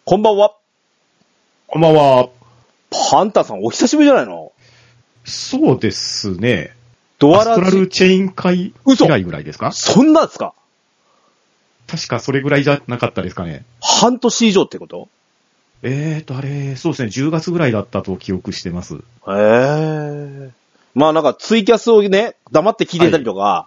こんばんは。 こんばんは。 パンタさん、お久しぶりじゃないの？ そうですね。 ドアアストラルチェイン会以来ぐらいですか？ そんなんですか？ 確かそれぐらいじゃなかったですかね。 半年以上ってこと？ あれ、そうですね。10月ぐらいだったと記憶してます。 へえ。まあなんかツイキャスをね、黙って聞いてたりとか、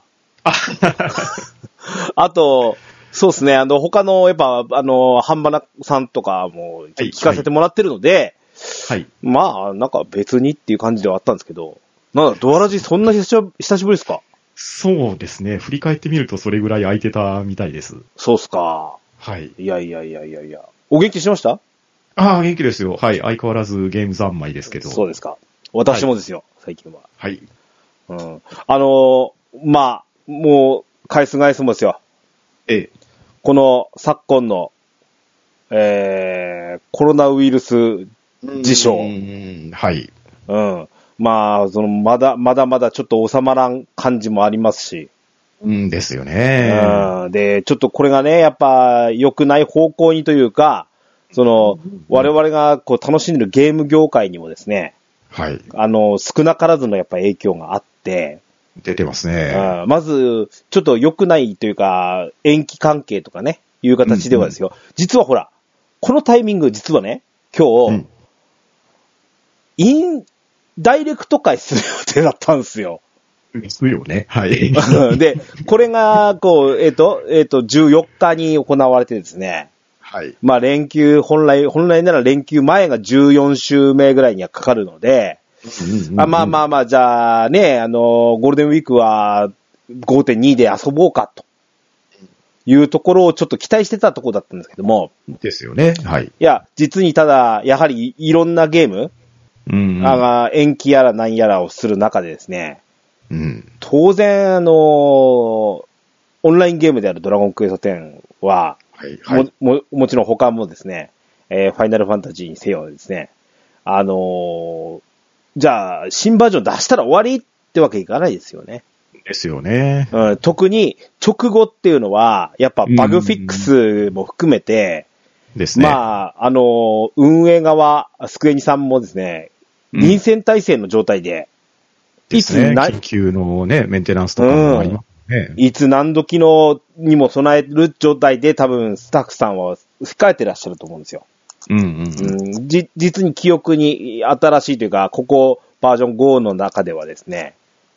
あと、そうですね、他の、やっぱ、半ばなさんとかも聞かせてもらってるので、 はい。 まあ、なんか別にっていう感じではあったんですけど、なんだ、ドアラジそんな久しぶりですか？ そうですね。振り返ってみるとそれぐらい空いてたみたいです。 そうっすか。 はい。 いや。お元気してました？ ああ、元気ですよ。はい。相変わらずゲーム三昧ですけど。 そうですか。私もですよ、最近は。 はい。 うん。まあ、もう、返すもですよ。この昨今の、コロナウイルス事象。 はい。 うん。まあ、まだまだちょっと収まらん感じもありますし。 うんですよね。 うん。で、ちょっとこれがね、やっぱ良くない方向にというか、我々がこう楽しんでるゲーム業界にもですね、 はい。 少なからずのやっぱ影響があって、 出てますね。 まず、ちょっと良くないというか、延期関係とかね、いう形ではですよ。実はほら、このタイミング、実はね、今日、ダイレクト会する予定だったんですよ。 ですよね。はい。 で、これが、こう、14日に行われてですね、 はい。 まあ連休、本来なら連休前が14週目ぐらいにはかかるので、まあ、じゃあね、ゴールデンウィークは 5.2 で遊ぼうかというところをちょっと期待してたところだったんですけども。 ですよね。はい。 いや、実にただ、やはりいろんなゲーム、延期やら何やらをする中でですね、当然、オンラインゲームであるドラゴンクエスト10は、もちろん他もですね、ファイナルファンタジーにせよですね、じゃあ、新バージョン出したら終わりってわけいかないですよね。 ですよね。 特に直後っていうのは、やっぱバグフィックスも含めて、 ですね。 まあ、運営側、スクエニさんもですね、臨戦態勢の状態で、 緊急のね、メンテナンスとかもありますね。 いつ何時のにも備える状態で多分スタッフさんは控えてらっしゃると思うんですよ。実に記憶に新しいというか、ここバージョン5の中ではですね、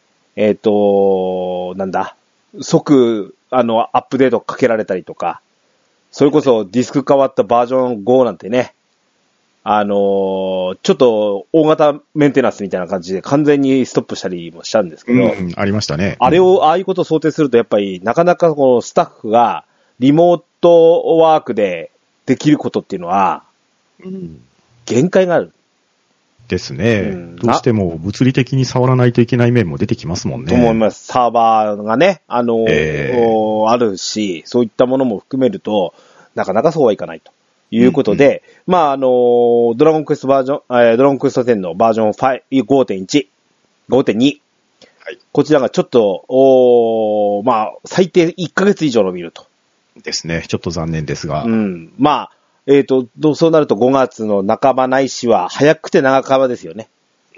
なんだ、即、アップデートかけられたりとか、それこそディスク変わったバージョン5なんてね、ちょっと大型メンテナンスみたいな感じで完全にストップしたりもしたんですけど、 ありましたね。 ああいうことを想定するとやっぱりなかなかこのスタッフがリモートワークでできることっていうのは、限界がある。 ですね。どうしても物理的に触らないといけない面も出てきますもんね。 と思います。サーバーがね、あるし、そういったものも含めると、なかなかそうはいかないということで、まあドラゴンクエスト10のバージョン5.1、5.2、こちらがちょっと、まあ、最低1ヶ月以上伸びると。 ですね。ちょっと残念ですが。 まあ、そうなると5月の半ばないしは、早くて長ばですよね。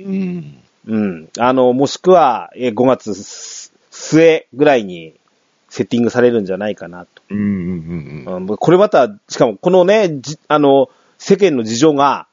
もしくは、5月末ぐらいにセッティングされるんじゃないかなと。これまた、しかもこのね、世間の事情が、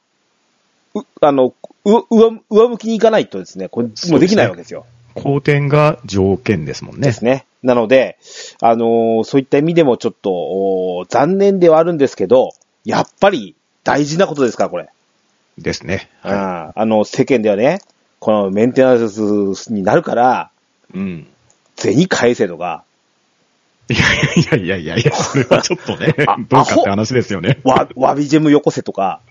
上向きにいかないとですね、これもうできないわけですよ。 好転が条件ですもんね。 ですね。なので、そういった意味でもちょっと、残念ではあるんですけど、やっぱり大事なことですから、これ。 ですね。 世間ではね、このメンテナンスになるから、銭返せとか。 いや、それはちょっとね、どうかって話ですよね。 ワビジェムよこせとか。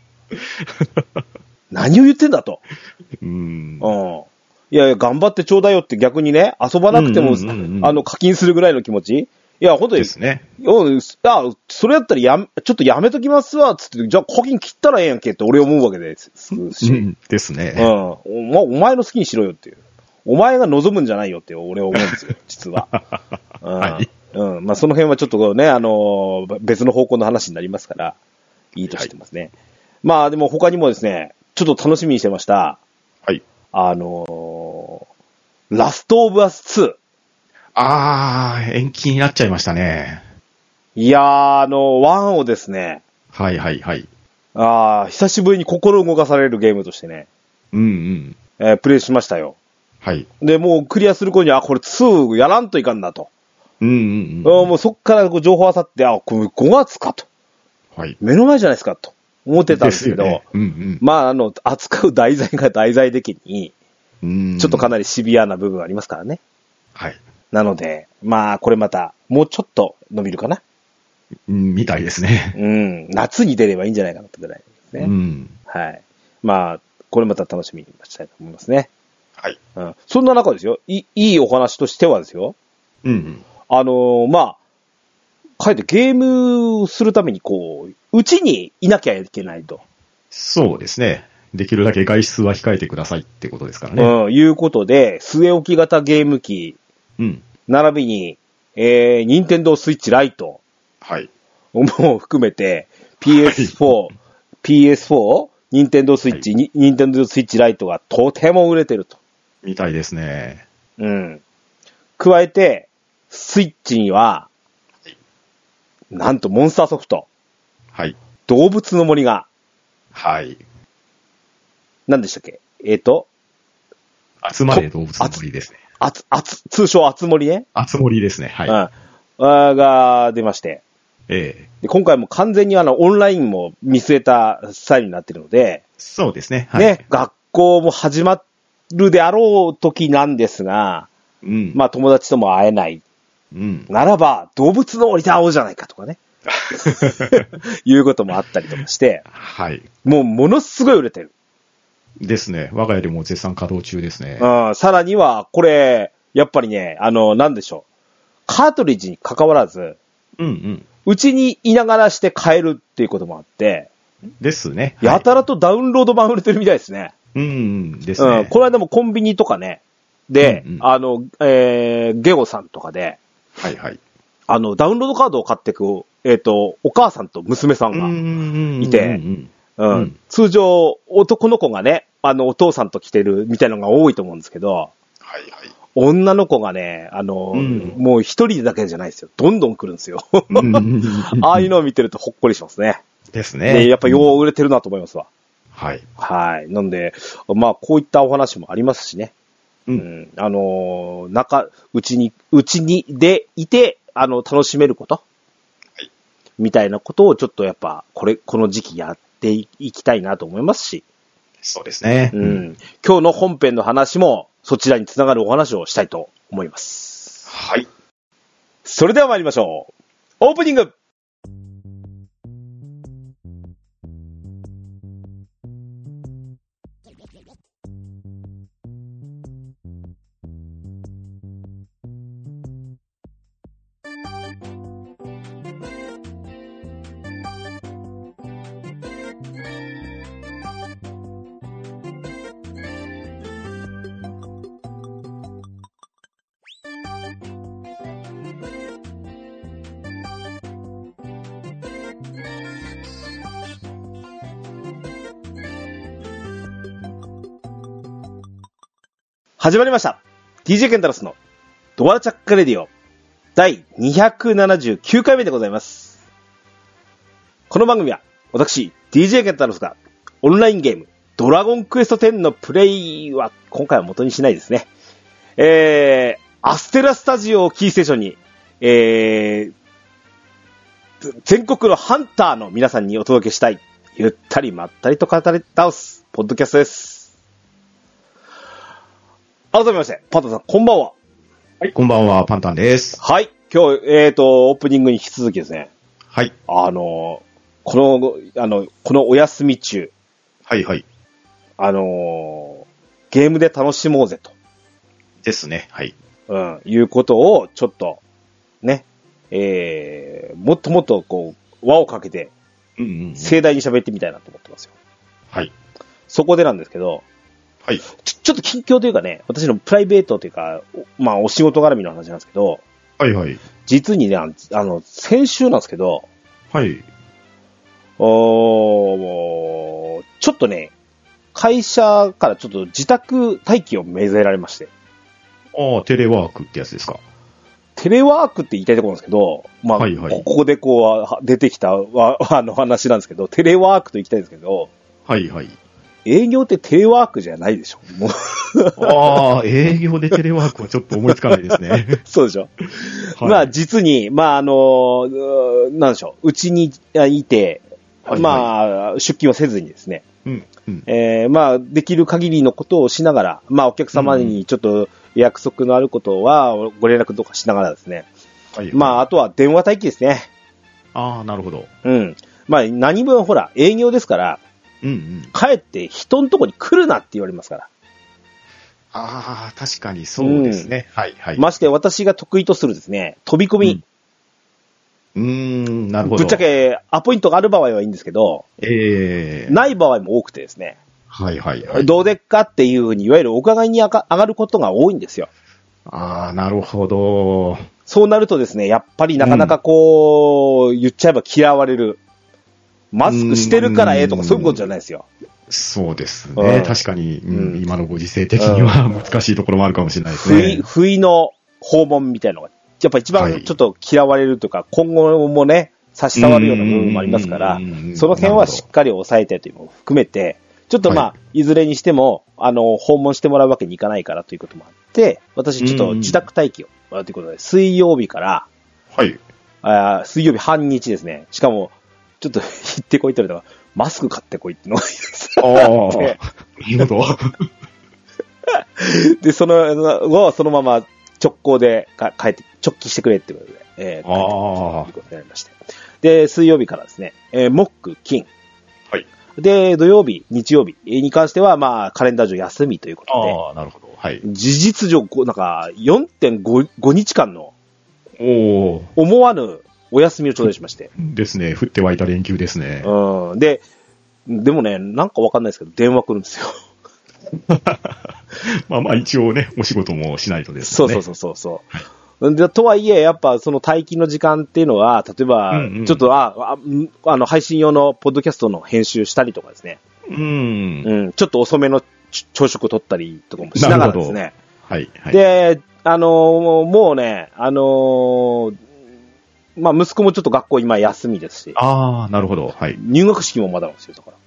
何を言ってんだと。いや、頑張ってちょうだいよって逆にね、遊ばなくても、課金するぐらいの気持ち。いや、本当に。ですね。それやったらちょっとやめときますわ、つって、じゃあ課金切ったらええやんけって俺思うわけですし。 ですね。 お前の好きにしろよっていう。お前が望むんじゃないよって俺は思うんですよ、実は。まあその辺はちょっとね、別の方向の話になりますから。 いいとしてますね。はい、まあでも他にもですね、ちょっと楽しみにしてました。 はい。 ラストオブアス2。 延期になっちゃいましたね。 いやー、1をですね。 はいはいはい。 久しぶりに心動かされるゲームとしてね。 うんうん。 プレイしましたよ。 はい。 で、もうクリアする頃に、これ2やらんといかんなと。もうそっから情報あさって、これ5月かと。 はい。 目の前じゃないですかと思ってたんですけど、 ね、うんうん、 まあ、扱う題材が題材的に、ちょっとかなりシビアな部分ありますからね。 はい。 なので、まあ、これまた、もうちょっと伸びるかな。 みたいですね。 夏に出ればいいんじゃないかなってぐらいですね。はい。まあ、これまた楽しみにしたいと思いますね。 はい。 そんな中ですよ、いいお話としてはですよ。まあ、かえってゲームするためにうちにいなきゃいけないと。 そうですね。できるだけ外出は控えてくださいってことですからね。 いうことで、据え置き型ゲーム機、並びに、ニンテンドースイッチライト、 はい。 も含めて、PS4、PS4、ニンテンドースイッチ、ニンテンドースイッチライトがとても売れてると。 みたいですね。 加えて、スイッチには、なんとモンスターソフト。 はい。 動物の森が。 はい。 何でしたっけ？ 集まれ動物の森ですね。 通称あつ森ね。 あつ森ですね。はい。 が出まして。 で今回も完全にオンラインも見据えたスタイルになってるので。 そうですね。 はい。ね、学校も始まるであろう時なんですが、まあ友達とも会えない。ならば、動物の森で会おうじゃないかとかね。いうこともあったりとかして。 はい。 ものすごい売れてる。 ですね。我が家でも絶賛稼働中ですね。 さらには、これ、やっぱりね、なんでしょう。カートリッジに関わらず、うちにいながらして買えるっていうこともあって、 ですね。 やたらとダウンロード版売れてるみたいですね。 ですね。 この間もコンビニとかね、で、ゲオさんとかで、 はいはい。 ダウンロードカードを買ってく、お母さんと娘さんがいて、通常、男の子がね、お父さんと来てるみたいなのが多いと思うんですけど、 はいはい。 女の子がね、もう一人だけじゃないですよ。どんどん来るんですよ。ああいうのを見てるとほっこりしますね。 ですね。 やっぱよう売れてるなと思いますわ。 はい。 はい。なんで、まあ、こういったお話もありますしね。うちにでいて、楽しめること、みたいなことをちょっとやっぱ、この時期やっていきたいなと思いますし。 そうですね。 今日の本編の話も、そちらにつながるお話をしたいと思います。 はい。 それでは参りましょう。オープニング！始まりました。DJ ケンタロスのドアラチャックレディオ第279回目でございます。この番組は私 DJ ケンタロスがオンラインゲームドラゴンクエスト10のプレイは今回は元にしないですね。アステラスタジオをキーステーションに、全国のハンターの皆さんにお届けしたいゆったりまったりと語り倒すポッドキャストです。改めまして、パンタンさん、こんばんは。 はい、こんばんは、パンタンです。 はい、今日、オープニングに引き続きですね。 はい。 このお休み中。 はいはい。 ゲームで楽しもうぜと。 ですね、はい。 いうことを、ちょっと、ね、もっともっと、輪をかけて、盛大に喋ってみたいなと思ってますよ。 はい。 そこでなんですけど、 はい。 ちょっと近況というかね、私のプライベートというか、まあお仕事絡みの話なんですけど、 はいはい。 実にね、先週なんですけど、 はい。 ちょっとね、会社からちょっと自宅待機を命ぜられまして。 ああ、テレワークってやつですか。 テレワークって言いたいところなんですけど、まあ、はいはい、ここでこう、出てきた話なんですけど、テレワークと言いたいんですけど、 はいはい。 営業ってテレワークじゃないでしょ。もうああ、営業でテレワークはちょっと思いつかないですね。 そうでしょ。はい、まあ実に、まあなんでしょう、うちにいて、はいはい、まあ出勤はせずにですね、 うんうんまあできる限りのことをしながら、まあお客様にちょっと約束のあることはご連絡とかしながらですね、はいはい、まああとは電話待機ですね。 ああ、なるほど。 うん。まあ何分ほら、営業ですから、 うんうん、 帰って人のとこに来るなって言われますから。 ああ、確かにそうですね。はいはい。 まして私が得意とするですね、飛び込み。 なるほど。 ぶっちゃけアポイントがある場合はいいんですけど、ない場合も多くてですね。 はいはいはい。 どうでっかっていうふうに、いわゆるお伺いに上がることが多いんですよ。 ああ、なるほど。 そうなるとですね、やっぱりなかなかこう、言っちゃえば嫌われる。マスクしてるからとかそういうことじゃないですよ。 そうですね。確かに、今のご時世的には難しいところもあるかもしれないですね。 不意の訪問みたいなのが、やっぱ一番ちょっと嫌われるとか、今後もね、差し障るような部分もありますから、その辺はしっかり抑えてというのも含めて、ちょっとまあ、いずれにしても、訪問してもらうわけにいかないからということもあって、私ちょっと自宅待機を、ということで、水曜日から、水曜日半日ですね。しかも、ちょっと行ってこいって言われたら、マスク買ってこいってのがなるほど。 で、そのまま直行で帰って、直帰してくれってことで、帰ってということになりまして。で、水曜日からですね、木、金。 はい。 で、土曜日、日曜日に関しては、まあ、カレンダー上休みということで。 ああ、なるほど。はい。 事実上、なんか、4.5 日間の、思わぬお休みを頂戴しまして。 ですね。降って湧いた連休ですね。 でもね、なんかわかんないですけど、電話来るんですよ。 まあまあ一応ね、お仕事もしないとですね。 そう。はい、でとはいえ、やっぱその待機の時間っていうのは、例えば、ちょっと、配信用のポッドキャストの編集したりとかですね。ちょっと遅めの朝食を取ったりとかもしながらですね。 はい。 で、もうね、まあ、息子もちょっと学校今休みですし。 ああ、なるほど。はい。 入学式もまだなんですよ、だから。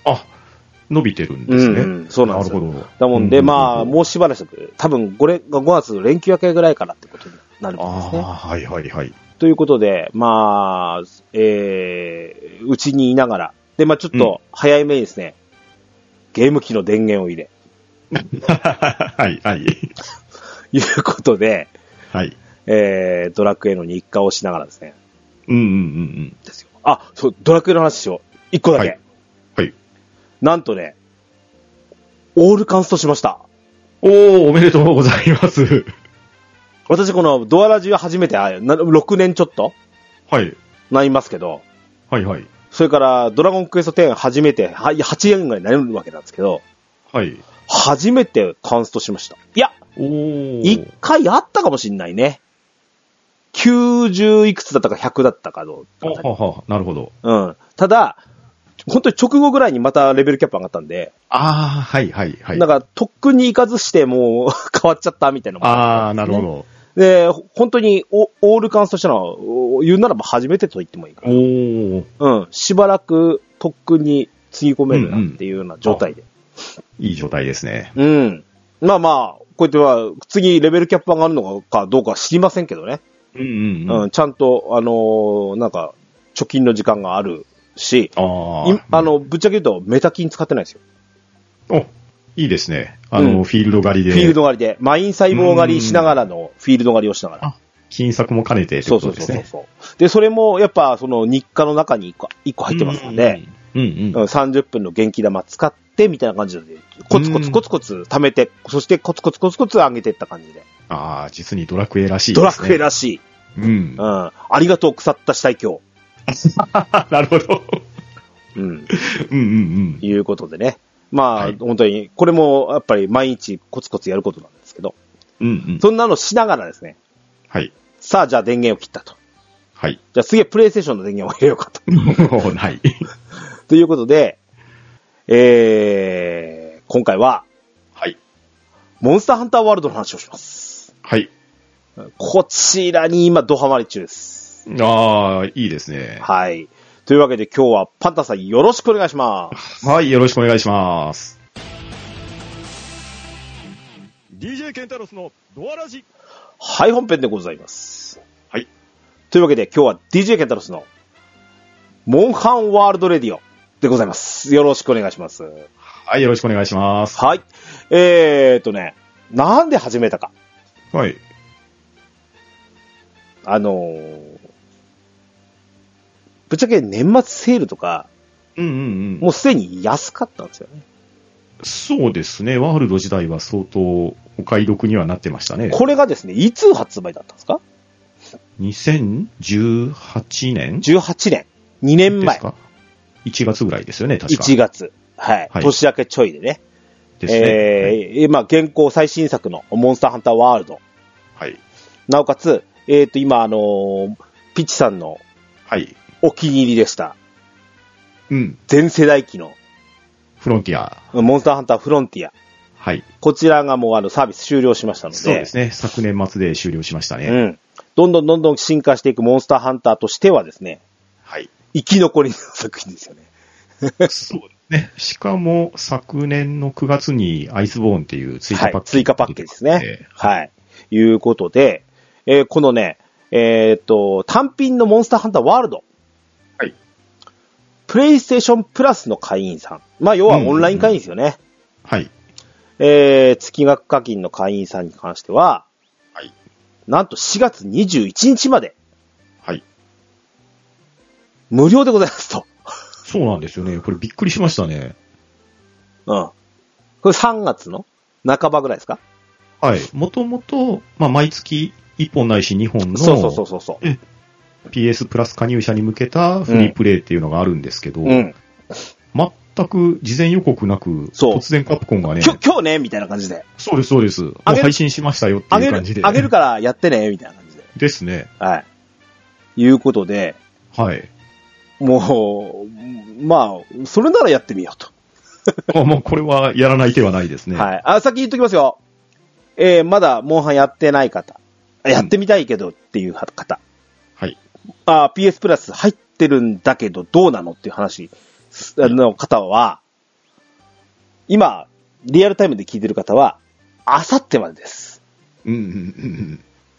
あ、伸びてるんですね。 そうなんですよ。 なるほど。 だもんで、まあ、もうしばらく、多分5月連休明けぐらいからってことになるんですね。 はい。 ということで、まあ、うちにいながら、で、まあちょっと早いめにですね、ゲーム機の電源を入れ。 はい。 いうことで、 はい。 ドラクエの日課をしながらですね。 ですよ。あ、そう、ドラクエの話しよう。一個だけ。 はい。 なんとね、オールカンストしました。 おめでとうございます。 私このドアラジは初めて、6年ちょっとはい。 なりますけど。 はい。 それから、ドラゴンクエスト10初めて、8年ぐらいになるわけなんですけど。 はい。 初めてカンストしました。いや、1回あったかもしんないね。90いくつだったか100だったかどうか。 なるほど。 ただ、本当に直後ぐらいにまたレベルキャップ上がったんで。 はい。 なんか、特訓に行かずしてもう変わっちゃったみたいな、 ね。なるほど。 で、本当にオールカンストしたのは、言うならば初めてと言ってもいいかな。しばらく特訓につぎ込めるなっていうような状態で。 いい状態ですね。 まあ、こうやっては、次レベルキャップ上がるのかどうかは知りませんけどね。ちゃんと、なんか、貯金の時間があるし、ぶっちゃけ言うとメタ金使ってないですよ。 いいですね。フィールド狩りで。 フィールド狩りで。マイン細胞狩りしながらのフィールド狩りをしながら。 金策も兼ねてってことですね。 そう。で、それもやっぱその日課の中に1個入ってますので、30分の元気玉使ってみたいな感じで、コツコツ貯めて、そしてコツコツ上げていった感じで。 実にドラクエらしいですね。 ドラクエらしい。ありがとう腐った死体今日。なるほど。 いうことでね。まあ、本当に、これもやっぱり毎日コツコツやることなんですけど、そんなのしながらですね。 はい。 さあ、じゃあ電源を切ったと。 はい。 じゃあ次はプレイステーションの電源を入れようかと。 はい。 ということで、今回は、 はい。 モンスターハンターワールドの話をします。 はい。 こちらに今ドハマり中です。 ああ、いいですね。 はい。というわけで今日はパンタさんよろしくお願いします。 はい、よろしくお願いします。DJ ケンタロスのドアラジ。 はい、本編でございます。 はい。 というわけで今日は DJ ケンタロスのモンハンワールドレディオでございます。よろしくお願いします。 はい、よろしくお願いします。 はい。なんで始めたか。 はい。 ぶっちゃけ年末セールとか、もうすでに安かったんですよね。 そうですね。ワールド時代は相当お買い得にはなってましたね。 これがですね、いつ発売だったんですか？ 2018 年 ?18 年。2年前。 ですか？ 1月ぐらいですよね、確か。 1月。はい。年明けちょいでね。 ですね。 まあ、現行最新作のモンスターハンターワールド。 はい。 なおかつ、今、ピッチさんの、 はい。 お気に入りでした。 うん。 全世代機の。 フロンティア。 モンスターハンターフロンティア。 はい。 こちらがもうサービス終了しましたので。 そうですね。昨年末で終了しましたね。 うん。どんどん進化していくモンスターハンターとしてはですね。 はい。 生き残りの作品ですよね。 そうですね。しかも、昨年の9月にアイスボーンっていう追加パッケージ、 はい、追加パッケージですね。はい。いうことで、このね、単品のモンスターハンターワールド。 はい。 プレイステーションプラスの会員さん。まあ、要はオンライン会員ですよね。 はい。 月額課金の会員さんに関しては、 はい。 なんと4月21日まで。 はい。 無料でございますと。 そうなんですよね。これびっくりしましたね。 うん。これ3月の半ばぐらいですか？ はい。もともと、まあ、毎月1本ないし2本の、 そう。 PS プラス加入者に向けたフリープレイっていうのがあるんですけど、全く事前予告なく、突然カプコンがね、 今日ね、みたいな感じで。 そうです、そうです。もう配信しましたよっていう感じで。 あげるからやってね、みたいな感じで。 ですね。 はい。いうことで、 はい。 もう、まあ、それならやってみようと。 もうこれはやらない手はないですね。 はい。先言っときますよ。まだモンハンやってない方。やってみたいけどっていう方。 はい。 PS プラス入ってるんだけどどうなのっていう話の方は、今、リアルタイムで聞いてる方は、あさってまでです。うん。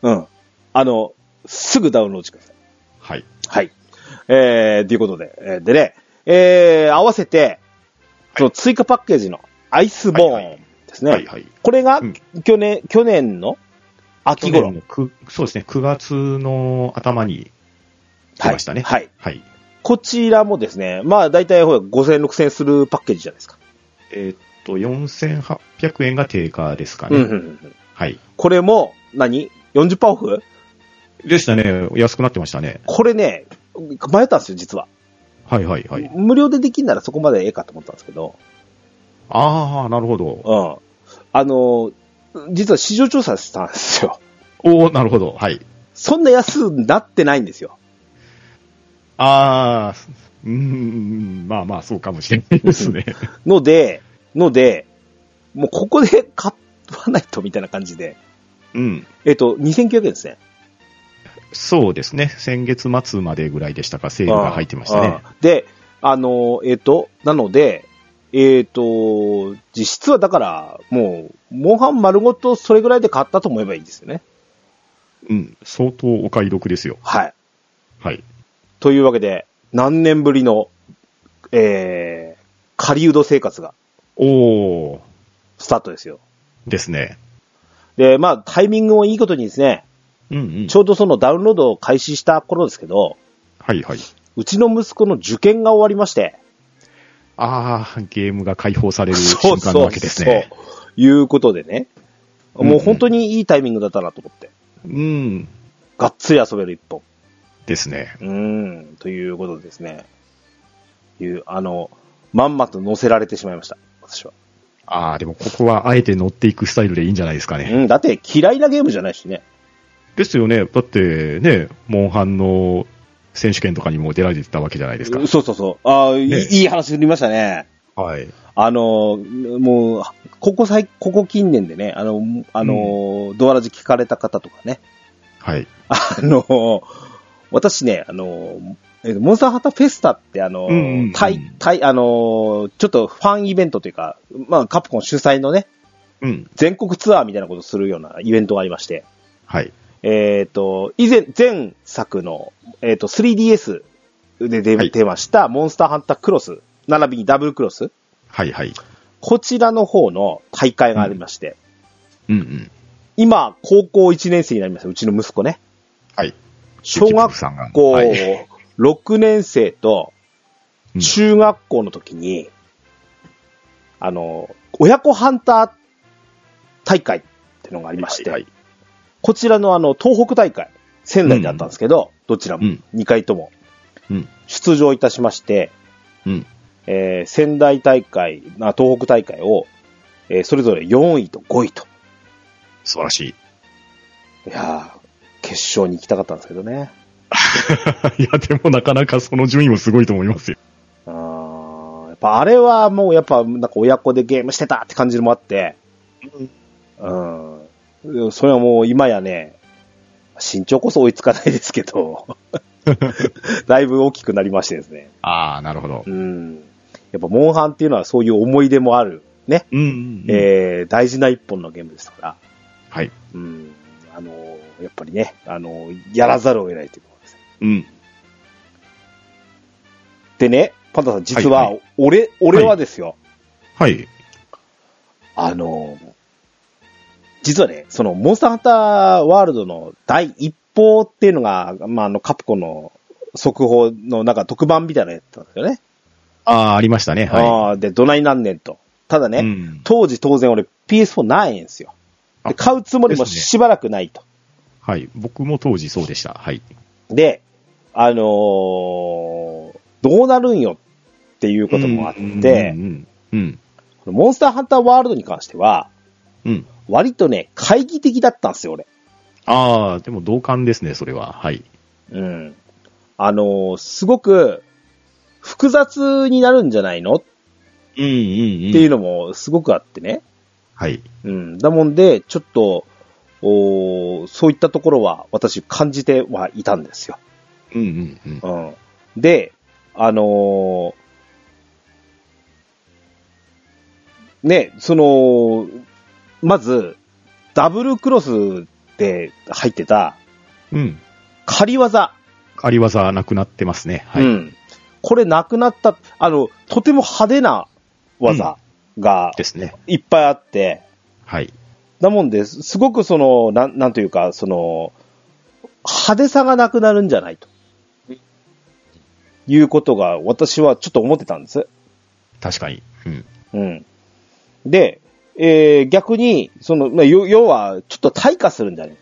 すぐダウンロードしてください。 はい。 はい。ということで、でね、合わせて、その追加パッケージのアイスボーンですね。はいはい。これが、去年の秋頃。 そうですね。9月の頭に来ましたね。 はい。はい。こちらもですね、まあ大体5000、6000するパッケージじゃないですか。 4800円が定価ですかね。はい。 これも40% オフでしたね。安くなってましたね。 これね、迷ったんですよ、実は。 はいはいはい。 無料でできんならそこまでええかと思ったんですけど。 ああ、なるほど。 実は市場調査したんですよ。 なるほど。はい。 そんな安くなってないんですよ。 まあまあ、そうかもしれないですね。 ので、もうここで買わないとみたいな感じで。 うん。 2900円ですね。 そうですね。先月末までぐらいでしたか、セールが入ってましたね。 で、なので、実質はだから、もう、モンハン丸ごとそれぐらいで買ったと思えばいいですよね。 うん。相当お買い得ですよ。 はい。 はい。 というわけで、何年ぶりの、狩人生活が、スタートですよ。 ですね。 で、まあ、タイミングもいいことにですね、ちょうどそのダウンロードを開始した頃ですけど、 はいはい。 うちの息子の受験が終わりまして、 ゲームが解放される瞬間なわけですね。 そう。いうことでね、もう本当にいいタイミングだったなと思って。がっつり遊べる一本。 ですね。 ということですね。まんまと乗せられてしまいました、私は。 でもここはあえて乗っていくスタイルでいいんじゃないですかね。 だって嫌いなゲームじゃないしね。 ですよね。だってね、モンハンの選手権とかにも出られてたわけじゃないですか。 そうそうそう。ああ、ね、いい話振りましたね。 はい。 もう、ここ近年でね、ドアラジ聞かれた方とかね。 はい。 私ね、モンスターハンターフェスタって、ちょっとファンイベントというか、まあ、カプコン主催のね、全国ツアーみたいなことをするようなイベントがありまして。 はい。 前作の、3DS で出ました、モンスターハンタークロス、並びにダブルクロス。 はいはい。 こちらの方の大会がありまして。 うんうん。 今、高校1年生になりました、うちの息子ね。 はい。 小学校6年生と中学校の時に、親子ハンター大会っていうのがありまして、はいはい、こちらの東北大会、仙台であったんですけど、どちらも、2回とも、出場いたしまして、仙台大会、東北大会を、それぞれ4位と5位と。 素晴らしい。 いやー、決勝に行きたかったんですけどね。 いや、でもなかなかその順位もすごいと思いますよ。 やっぱあれはもうやっぱなんか親子でゲームしてたって感じもあって、それはもう今やね、身長こそ追いつかないですけど、だいぶ大きくなりましてですね。 ああ、なるほど。 やっぱモンハンっていうのはそういう思い出もある、ね。大事な一本のゲームですから。 はい。 やっぱりね、やらざるを得ないということです。でね、パンダさん、実は、俺はですよ。 はい。 実はね、その、モンスターハンターワールドの第一報っていうのが、まあ、カプコンの速報のなんか特番みたいなのやってたんですよね。 ありましたね。はい。 で、どないなんねんと。ただね、当時当然俺 PS4 ないんですよ。で、買うつもりもしばらくないと。 はい。僕も当時そうでした。はい。 で、どうなるんよっていうこともあって、モンスターハンターワールドに関しては、割とね、懐疑的だったんですよ、俺。 でも同感ですね、それは。はい。 すごく複雑になるんじゃないのっていうのもすごくあってね。 はい。 だもんで、ちょっと、そういったところは私感じてはいたんですよ。で、ね、まず、ダブルクロスで入ってた、仮技。 仮技なくなってますね。はい。 これなくなった、とても派手な技が、 ですね。 いっぱいあって、 はい。 だもんで、すごくなんというか、派手さがなくなるんじゃないと。いうことが、私はちょっと思ってたんです。 確かに。 で、逆に、要は、ちょっと退化するんじゃない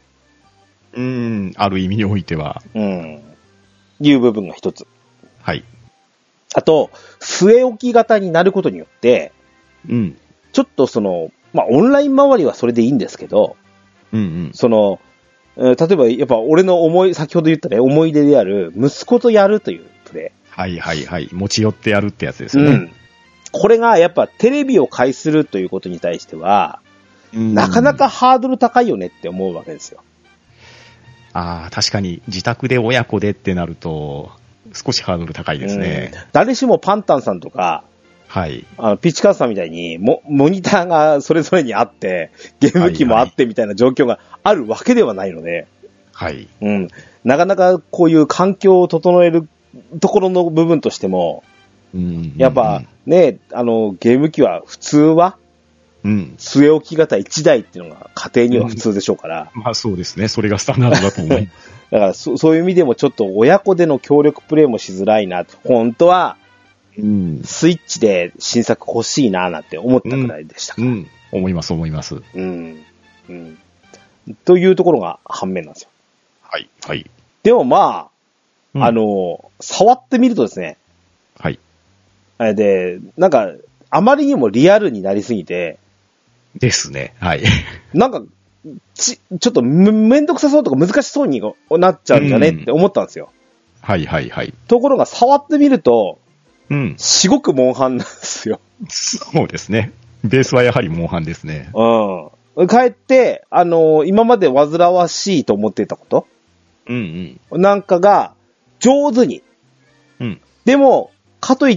と。ある意味においては。 いう部分が一つ。 はい。 あと、据え置き型になることによって、ちょっとオンライン周りはそれでいいんですけど、例えば、やっぱ俺の先ほど言ったね、思い出である、息子とやるというプレイ。 はいはいはい。持ち寄ってやるってやつですよね。 これがやっぱテレビを介するということに対しては、なかなかハードル高いよねって思うわけですよ。 確かに自宅で親子でってなると、少しハードル高いですね。 誰しもパンタンさんとか、 はい。 ピッチカーさんみたいにモニターがそれぞれにあって、ゲーム機もあってみたいな状況があるわけではないので、 はい。 なかなかこういう環境を整えるところの部分としても、やっぱね、ゲーム機は普通は、据え置き型1台っていうのが家庭には普通でしょうから。 まあそうですね。それがスタンダードだと思います。 だからそういう意味でもちょっと親子での協力プレイもしづらいなと。本当は、スイッチで新作欲しいななんて思ったくらいでしたから。 思います。 というところが反面なんですよ。 はい。はい。 でもまあ、触ってみるとですね。 はい。 で、なんか、あまりにもリアルになりすぎて。 ですね。はい。 なんか、ちょっとめんどくさそうとか難しそうになっちゃうんじゃねって思ったんですよ。 はいはいはい。 ところが触ってみると、 うん。 すごくモンハンなんですよ。 そうですね。ベースはやはりモンハンですね。 うん。かえって、今まで煩わしいと思っていたこと、 うんうん。 なんかが上手に。 うん。 でも、かといって、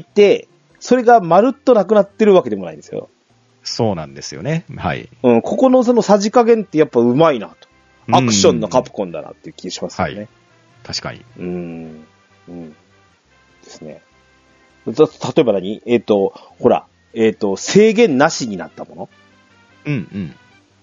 それがまるっとなくなってるわけでもないんですよ。 そうなんですよね。はい。 うん、ここのそのさじ加減ってやっぱうまいなと。アクションのカプコンだなっていう気がしますよね。はい。 確かに。 うん。ですね。例えば何？ほら、制限なしになったもの？ うんうん。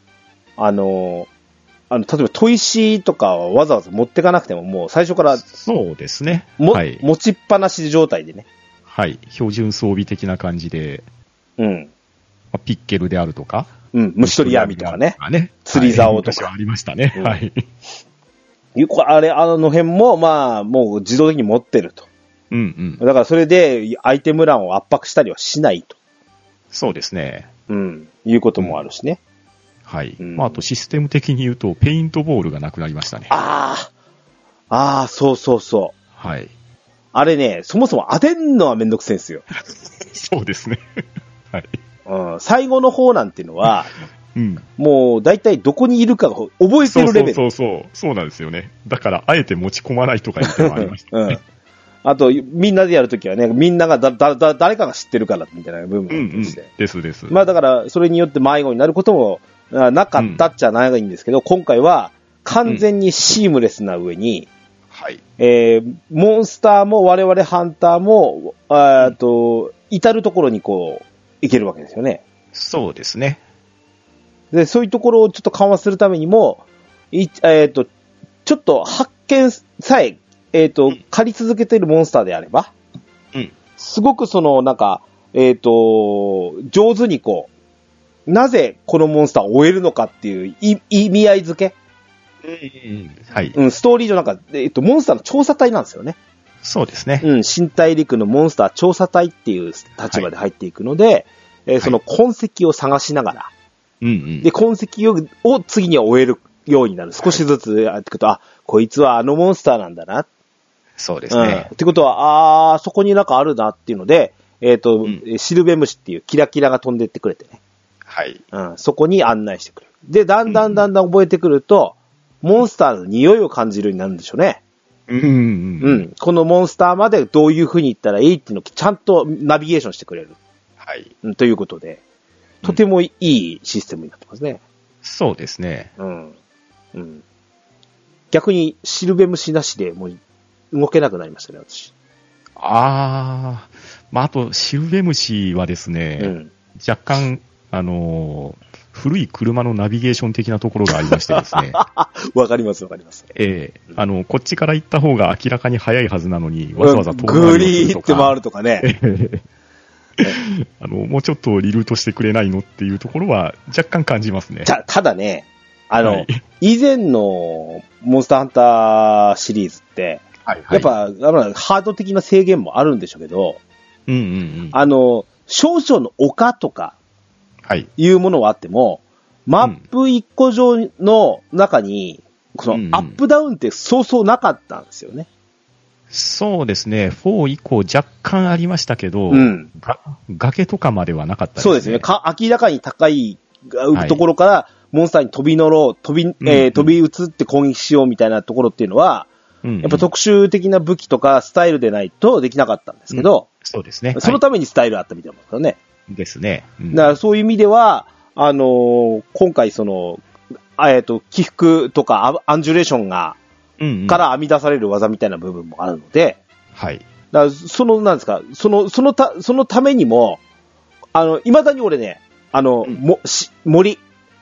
例えば砥石とかはわざわざ持ってかなくてももう最初から、 そうですね。 はい。持ちっぱなし状態でね。 はい。標準装備的な感じで。 うん。 ピッケルであるとか。 うん。虫取り網とかね。釣り竿とか。 ありましたね。はい。 あの辺も、まあ、もう自動的に持ってると。 うんうん。だからそれでアイテム欄を圧迫したりはしないと。 そうですね。 うん。いうこともあるしね。 はい。まあ、あとシステム的に言うと、ペイントボールがなくなりましたね。 ああ、そうそうそう。 はい。 あれね、そもそも当てんのはめんどくせえんですよ。 そうですね。はい。 うん。最後の方なんていうのは、 うん、 もう大体どこにいるかが覚えてるレベル。 そうなんですよね。だからあえて持ち込まないとかいう手もありました、ね。 うん。あとみんなでやるときはね、みんなが誰かが知ってるからみたいな部分がして、 です。 まあだからそれによって迷子になることもなかったっちゃないんですけど、今回は完全にシームレスな上に、 はい。 モンスターも我々ハンターも至るところにこう行けるわけですよね。 そうですね。 で、そういうところをちょっと緩和するためにも、ちょっと発見さえ、借り続けているモンスターであれば、 うん。 すごくその、なんか、上手にこう、なぜこのモンスターを追えるのかっていう意味合い付け。 はい。 ストーリー上なんか、モンスターの調査隊なんですよね。 そうですね。 新大陸のモンスター調査隊っていう立場で入っていくので、その痕跡を探しながら、で、痕跡を次には追えるようになる。少しずつやっていくと、あ、こいつはあのモンスターなんだな。 そうですね。 ってことは、そこになんかあるなっていうので、シルベムシっていうキラキラが飛んでってくれてね。 はい。 そこに案内してくれる。で、だんだん覚えてくると、モンスターの匂いを感じるようになるんでしょうね。このモンスターまでどういう風に行ったらいいっていうのをちゃんとナビゲーションしてくれる。 はい。 ということで、とてもいいシステムになってますね。 そうですね。 逆にシルベムシなしでもう動けなくなりましたね、私。 まあ、あと、シルベムシはですね、若干、古い車のナビゲーション的なところがありましてですね。 わかります。こっちから行った方が明らかに早いはずなのに、わざわざ遠回りをするとか。 グリーって回るとかね。 もうちょっとリルートしてくれないのっていうところは若干感じますね。 ただね、以前のモンスターハンターシリーズって、やっぱ、ハード的な制限もあるんでしょうけど、少々の丘とか、いうものはあっても、マップ1個上の中に、このアップダウンってそうそうなかったんですよね。 そうですね。4以降若干ありましたけど、崖とかまではなかったですね。 そうですね。明らかに高いところから、モンスターに飛び乗ろう、飛び移って攻撃しようみたいなところっていうのは、やっぱ特殊的な武器とかスタイルでないとできなかったんですけど、 そうですね。 そのためにスタイルあったみたいなものですよね。 ですね。 だからそういう意味では、今回その、起伏とかアンジュレーションが、から編み出される技みたいな部分もあるので、 はい。 だからなんですか、そのためにも、未だに俺ね、森。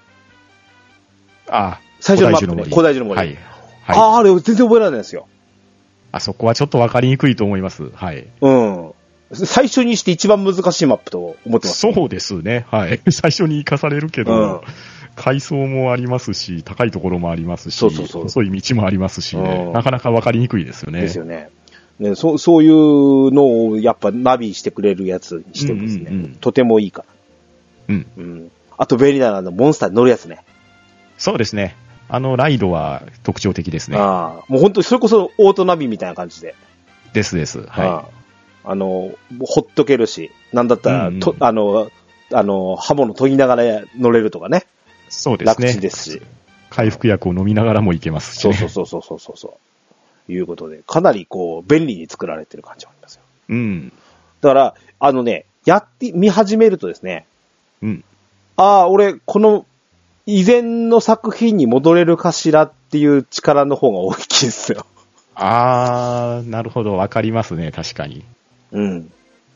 最初のマップね、古代樹の森。あれ全然覚えられないんですよ。 そこはちょっとわかりにくいと思います。はい。 最初にして一番難しいマップと思ってます、 そうですね。はい。最初に生かされるけど、階層もありますし、高いところもありますし、細い道もありますし、なかなかわかりにくいですよね。 ですよね。そういうのをやっぱナビしてくれるやつにしてですね、とてもいいかな。あと便利なのはモンスターに乗るやつね。 そうですね。ライドは特徴的ですね。 もう本当にそれこそオートナビみたいな感じで。 ですです。はい。 ほっとけるし、なんだったら、刃物研ぎながら乗れるとかね。 そうですね。 楽ちんですし。 回復薬を飲みながらもいけますしね。 そう。いうことで、かなり便利に作られてる感じがありますよ。 うん。 だから、見始めるとですね。 うん。 俺、この、以前の作品に戻れるかしらっていう力の方が大きいですよ。 なるほど。わかりますね。確かに。 うん。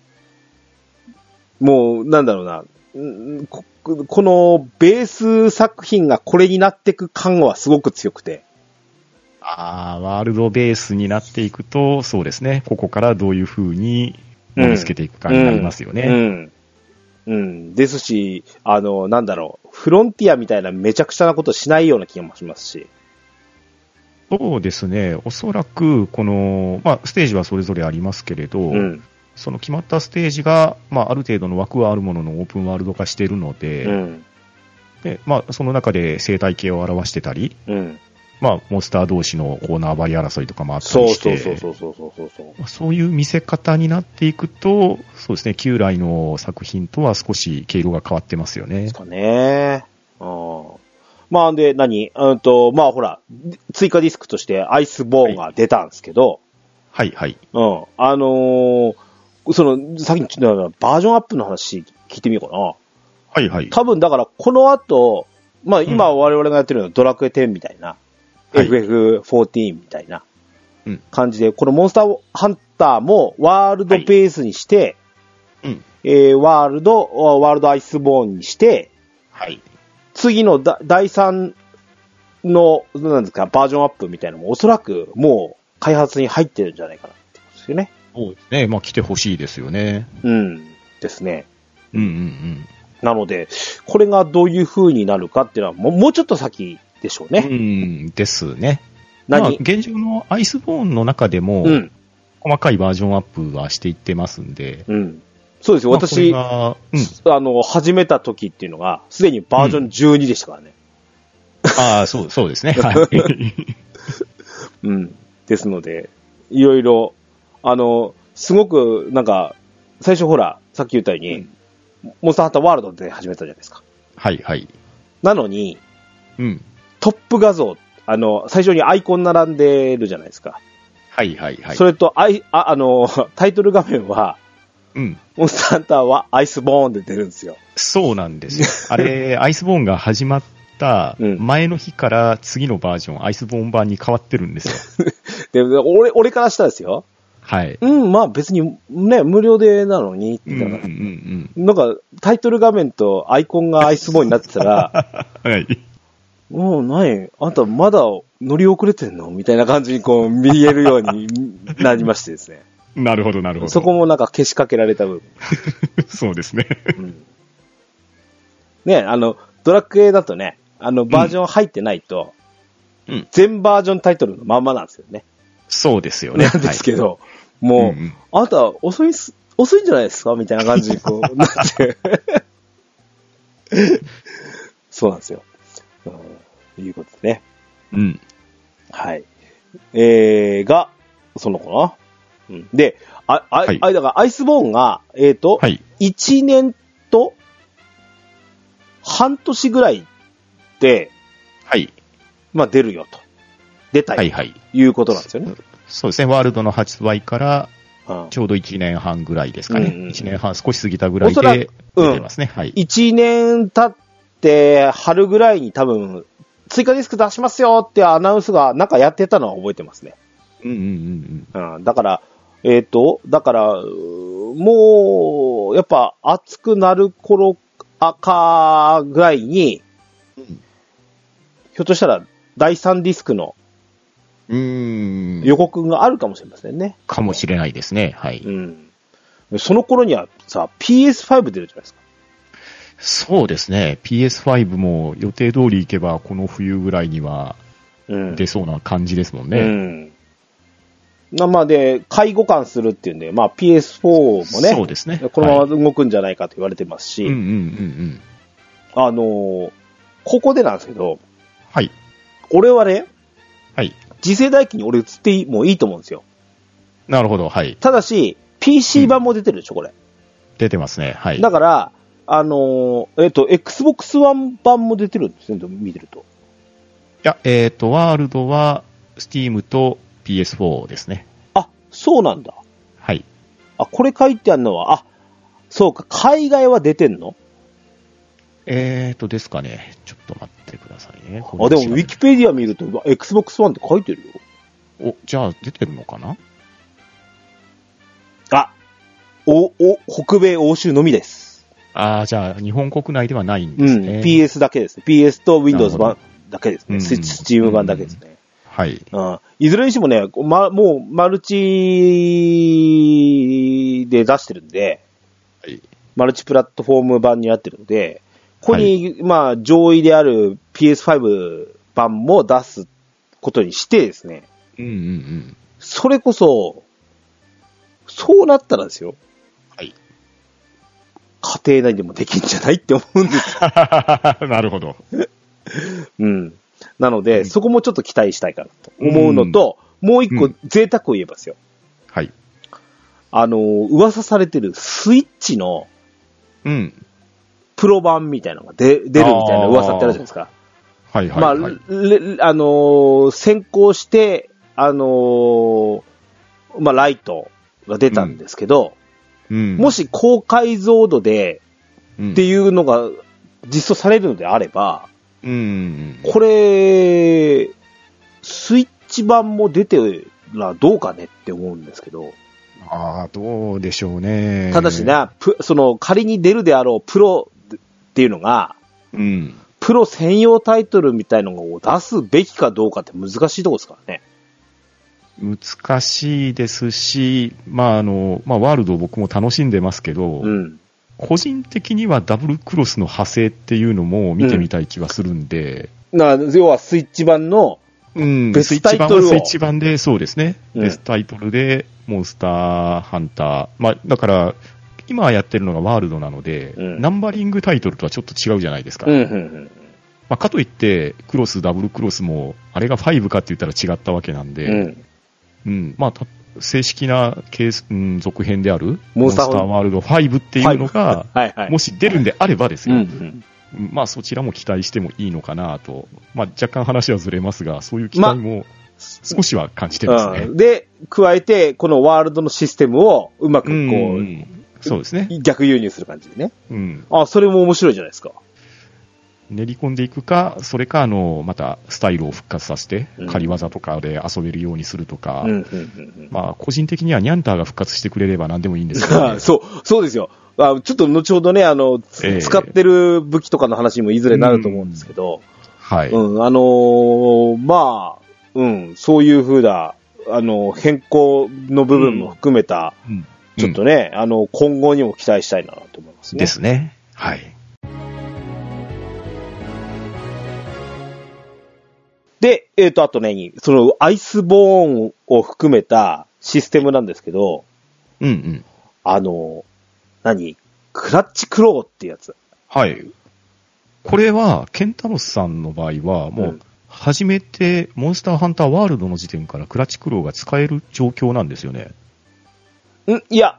もう、なんだろうな。このベース作品がこれになっていく感はすごく強くて。 ワールドベースになっていくと、そうですね。ここからどういう風に盛り付けていくかになりますよね。 ですし、なんだろう。フロンティアみたいなめちゃくちゃなことしないような気もしますし。 そうですね。おそらく、この、ステージはそれぞれありますけれど、その決まったステージが、ある程度の枠はあるもののオープンワールド化しているので、で、その中で生態系を表してたり、モンスター同士の縄張り争いとかもあったりして、そういう見せ方になっていくと、そうですね、旧来の作品とは少し毛色が変わってますよね。 ですかね。で、ほら、追加ディスクとしてアイスボーンが出たんですけど、 はいはい。 さっきのバージョンアップの話聞いてみようかな。 はいはい。 多分だからこの後、今我々がやってるのはドラクエ10みたいな、FF14 みたいな感じで、このモンスターハンターもワールドベースにして、ワールドアイスボーンにして、次の第3の、なんですか、バージョンアップみたいなのもおそらくもう開発に入ってるんじゃないかなってことですよね。 そうですね。来てほしいですよね。 ですね。なので、これがどういう風になるかっていうのはもうちょっと先でしょうね。 ですね。現状のアイスボーンの中でも、細かいバージョンアップはしていってますんで。 そうですよ。私、始めた時っていうのが、すでにバージョン12でしたからね。 そうですね。はい。 ですので、いろいろ、すごく、最初ほら、さっき言ったように、モンスターハンターワールドで始めたじゃないですか。 はいはい。 なのに、トップ画像、最初にアイコン並んでるじゃないですか。 はいはいはい。 それと、タイトル画面は、モンスターハンターはアイスボーンで出るんですよ。 そうなんですよ。あれ、アイスボーンが始まった前の日から次のバージョン、アイスボーン版に変わってるんですよ。 で、俺からしたらですよ。 はい。 別にね、無料でなのに、タイトル画面とアイコンがアイスボーンになってたら、 はい。 もうあんたまだ乗り遅れてんのみたいな感じに見えるようになりましてですね。 なるほど、なるほど。 そこもけしかけられた部分。 そうですね。 ね、ドラクエだとね、バージョン入ってないと、全バージョンタイトルのまんまなんですよね。 そうですよね。 なんですけど、もう、あなた遅いんじゃないですかみたいな感じになって。そうなんですよ。いうことでね。はい。その子な。で、だからアイスボーンが、1年と半年ぐらいで、出るよと。出たいということなんですよね。 そうですね。ワールドの発売からちょうど1年半ぐらいですかね。1年半少し過ぎたぐらいで出てますね。 1年経って春ぐらいに多分追加ディスク出しますよってアナウンスがやってたのは覚えてますね。だから、もう、やっぱ暑くなる頃かぐらいに、ひょっとしたら第3ディスクの予告があるかもしれませんね。 かもしれないですね。はい。 その頃にはさ、PS5 出るじゃないですか。 そうですね。PS5 も予定通りいけばこの冬ぐらいには出そうな感じですもんね。 で、介護官するっていうんで、PS4 もね、 そうですね。 このまま動くんじゃないかと言われてますし、ここでなんですけど、俺はね、次世代機に俺移ってもいいと思うんですよ。 なるほど、はい。 ただし、PC 版も出てるでしょ、これ。 出てますね、はい。 だから、Xbox One 版も出てるんですね、見てると。 いや、ワールドは、Steam と PS4 ですね。 あ、そうなんだ。 はい。 あ、これ書いてあるのは、そうか、海外は出てんの？ ですかね。ちょっと待ってくださいね。 でも、ウィキペディア見ると、Xbox One って書いてるよ。 お、じゃあ、出てるのかな？ 北米欧州のみです。 じゃあ、日本国内ではないんですね。 PS だけですね。PS と Windows 版だけですね。Steam 版だけですね。 はい。 いずれにしてもね、もう、マルチで出してるんで、はい、マルチプラットフォーム版になってるので、ここに、上位である PS5 版も出すことにしてですね。それこそ、そうなったらですよ。はい。家庭内でもできんじゃないって思うんですよ。 なるほど。 なので、そこもちょっと期待したいかなと思うのと、もう一個贅沢を言えばですよ。はい。噂されてるスイッチの、プロ版みたいなのが出るみたいな噂ってあるじゃないですか。はいはいはい。先行して、ライトが出たんですけど、もし高解像度で、っていうのが実装されるのであれば、これ、スイッチ版も出てらどうかねって思うんですけど。 どうでしょうね。 ただしね、仮に出るであろうプロっていうのが、プロ専用タイトルみたいなのを出すべきかどうかって難しいところですからね。 難しいですし、ワールド僕も楽しんでますけど、個人的にはダブルクロスの派生っていうのも見てみたい気はするんで。 要はスイッチ版のベストタイトルを。 スイッチ版でそうですね。ベストタイトルでモンスターハンター。だから、今やってるのがワールドなので、ナンバリングタイトルとはちょっと違うじゃないですか。かといって、クロス、ダブルクロスも、あれが5かって言ったら違ったわけなんで、正式な続編であるモンスターワールド5っていうのが、もし出るんであればですよ。そちらも期待してもいいのかなと。若干話はずれますが、そういう期待も少しは感じてますね。 で、加えて、このワールドのシステムをうまくそうですね。 逆輸入する感じでね。それも面白いじゃないですか。 練り込んでいくか、それか、またスタイルを復活させて、仮技とかで遊べるようにするとか、個人的にはニャンターが復活してくれれば何でもいいんですけど、ね。 そうですよ。ちょっと後ほどね、使ってる武器とかの話にもいずれなると思うんですけど、はい。そういう風な、変更の部分も含めた、ちょっとね、今後にも期待したいなと思いますね。 ですね。はい。 で、あとね、そのアイスボーンを含めたシステムなんですけど、クラッチクローってやつ。 はい。これは、ケンタロスさんの場合は、もう、初めて、モンスターハンターワールドの時点からクラッチクローが使える状況なんですよね。 いや、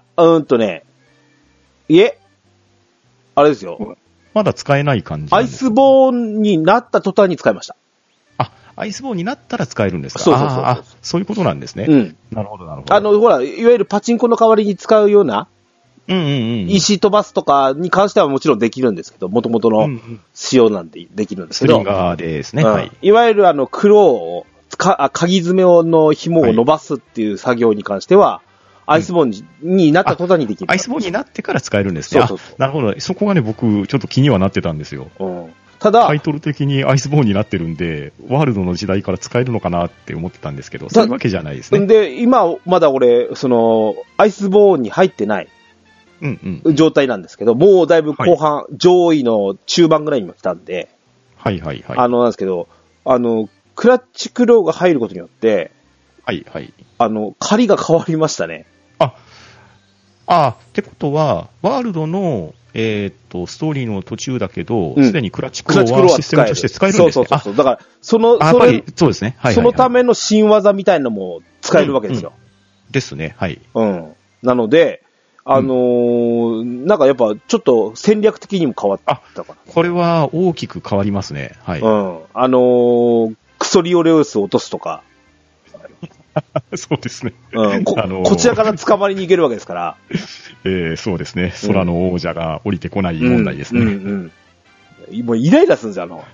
あれですよ。 まだ使えない感じ。 アイスボーンになった途端に使いました。 アイスボーンになったら使えるんですか？ そう。 そういうことなんですね。なるほど、なるほど。ほら、いわゆるパチンコの代わりに使うような、石飛ばすとかに関してはもちろんできるんですけど、元々の仕様なんでできるんですけど。 スリンガーですね。はい。 いわゆるクローを、鍵爪の紐を伸ばすっていう作業に関しては、アイスボーンになった途端にできる。 アイスボーンになってから使えるんですね。なるほど。そこがね、僕、ちょっと気にはなってたんですよ。 ただ、 タイトル的にアイスボーンになってるんで、ワールドの時代から使えるのかなって思ってたんですけど、そういうわけじゃないですね。 で、今、まだ俺、アイスボーンに入ってない状態なんですけど、もうだいぶ後半、上位の中盤ぐらいにも来たんで、なんですけど、クラッチクローが入ることによって、狩りが変わりましたね。 ってことは、ワールドの、ストーリーの途中だけど、すでにクラッチクローはシステムとして使えるんですね。 そう。だから、 そうですね。 そのための新技みたいなのも使えるわけですよ。 ですね、はい。 なので、なんかやっぱちょっと戦略的にも変わったから。 これは大きく変わりますね。はい。 クソリオレウスを落とすとか。 そうですね。 こちらから捕まりに行けるわけですから。 そうですね。空の王者が降りてこない問題ですね。 もうイライラするんですよ、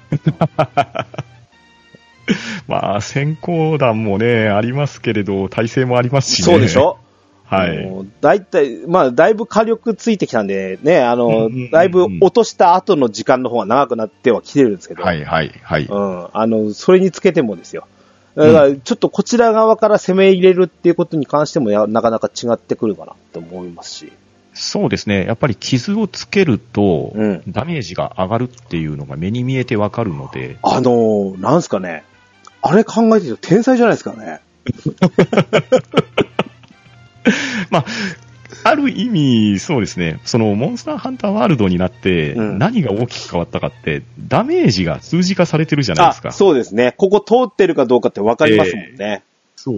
まあ、先行弾もね、ありますけれど、体制もありますしね。 そうでしょ？ はい。 だいぶ火力ついてきたんでね、だいぶ落とした後の時間の方が長くなってはきてるんですけど。 はいはいはい。 それにつけてもですよ。だからちょっとこちら側から攻め入れるっていうことに関してもなかなか違ってくるかなと思いますし。 そうですね。やっぱり傷をつけると、ダメージが上がるっていうのが目に見えてわかるので。 なんすかね。あれ考えてると天才じゃないですかね。 まあ、ある意味、そうですね。そのモンスターハンターワールドになって、何が大きく変わったかって、ダメージが数字化されてるじゃないですか。 そうですね。ここ通ってるかどうかって分かりますもんね。 そう。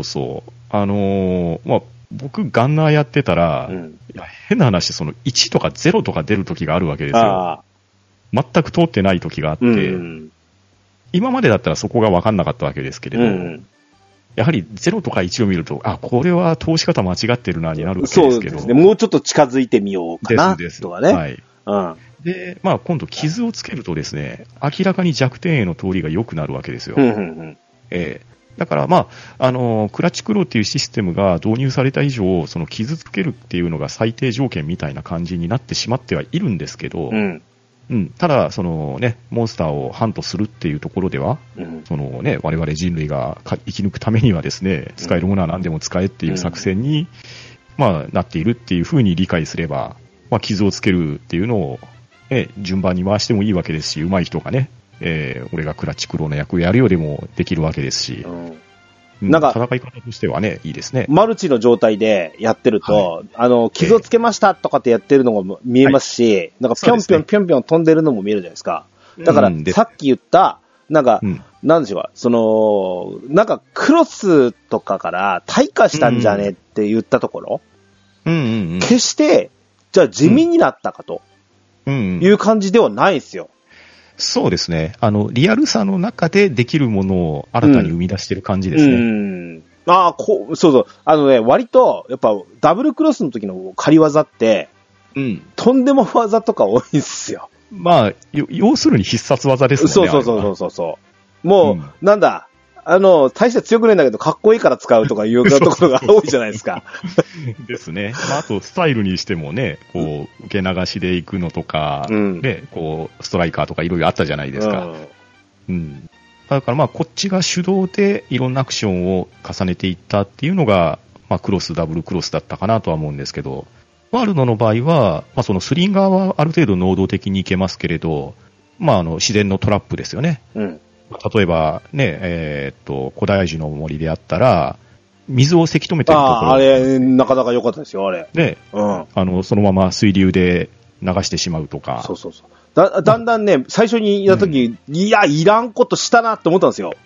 まあ、僕、ガンナーやってたら、いや変な話、その1とか0とか出る時があるわけですよ。全く通ってない時があって、今までだったらそこが分かんなかったわけですけれど、やはり0とか1を見ると、これは通し方間違ってるなになるわけですけど。そうですね。 もうちょっと近づいてみようかな。とかね。 はい。で、まあ今度傷をつけるとですね、明らかに弱点への通りが良くなるわけですよ。だからまあ、クラッチクローっていうシステムが導入された以上、その傷つけるっていうのが最低条件みたいな感じになってしまってはいるんですけど、ただ、そのね、モンスターをハントするっていうところでは、そのね、我々人類が生き抜くためにはですね、使えるものは何でも使えっていう作戦に、まあ、なっているっていうふうに理解すれば、まあ、傷をつけるっていうのを、順番に回してもいいわけですし、上手い人がね、俺がクラッチクローの役をやるよりもできるわけですし、なんか、戦い方としてはね、いいですね。 マルチの状態でやってると、傷をつけましたとかってやってるのも見えますし、なんかぴょんぴょんぴょんぴょん飛んでるのも見えるじゃないですか。だから、さっき言った、なんか、なんでしょうか、その、なんかクロスとかから退化したんじゃねって言ったところ、決して、じゃあ地味になったかという感じではないですよ。 そうですね。リアルさの中でできるものを新たに生み出してる感じですね。 そうそう。割と、やっぱ、ダブルクロスの時の仮技って、とんでも技とか多いんですよ。 まあ、要するに必殺技ですもんね。 そう。もう、なんだ、大して強くないんだけど、かっこいいから使うとかいうところが多いじゃないですか。 ですね。まあ、あと、スタイルにしてもね、こう、受け流しで行くのとか、ね、こう、ストライカーとかいろいろあったじゃないですか。だからまあ、こっちが主導でいろんなアクションを重ねていったっていうのが、まあ、クロス、ダブルクロスだったかなとは思うんですけど、ワールドの場合は、まあ、そのスリンガーはある程度能動的にいけますけれど、まあ、自然のトラップですよね。例えば、ね、古代樹の森であったら、水をせき止めてるところ。 あれ、なかなか良かったですよ、あれ。 ね、そのまま水流で流してしまうとか。 そう。だんだんね、最初にやった時、いや、いらんことしたなって思ったんですよ。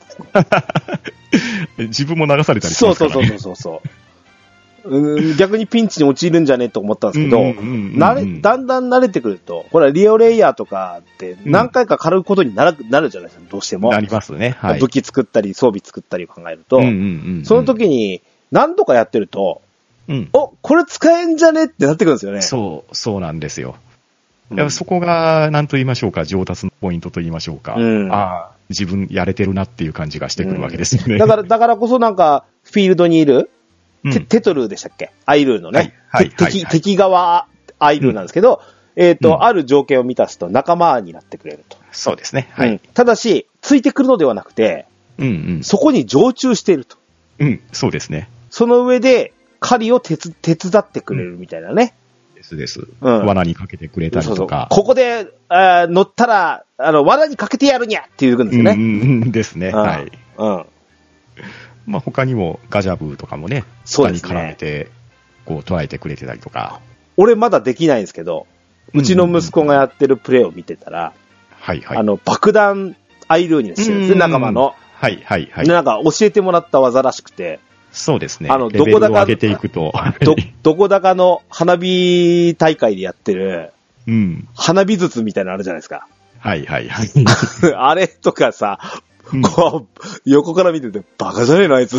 自分も流されたりしますからね。 そう。逆にピンチに陥るんじゃねえと思ったんですけど、だんだん慣れてくると、これはリオレイヤーとかって何回か狩ることになるじゃないですか、どうしても。 なりますね。はい。 武器作ったり装備作ったりを考えると、その時に何度かやってると、これ使えんじゃねってなってくるんですよね。 そうなんですよ。そこが、何と言いましょうか、上達のポイントと言いましょうか。自分やれてるなっていう感じがしてくるわけですよね。だからこそなんか、フィールドにいる、テトルーでしたっけ？アイルーのね。敵側アイルーなんですけど、ある条件を満たすと仲間になってくれると。 そうですね。はい。 ただし、ついてくるのではなくて、そこに常駐していると。 そうですね。 その上で、狩りを手伝ってくれるみたいなね。 です。罠にかけてくれたりとか。 ここで、乗ったら、罠にかけてやるにゃって言うんですよね。 ですね。はい。まあ他にもガジャブとかもね、下に絡めて、こう捉えてくれてたりとか。 俺まだできないんですけど、うちの息子がやってるプレイを見てたら、爆弾アイルーにしてるんですね、仲間の。なんか教えてもらった技らしくて、 そうですね。 どこだか、 上げていくとどこだかの花火大会でやってる、 うん。 花火筒みたいなのあるじゃないですか。 はいはいはい。 あれとかさ、こう、横から見てて、バカじゃねえのあいつ。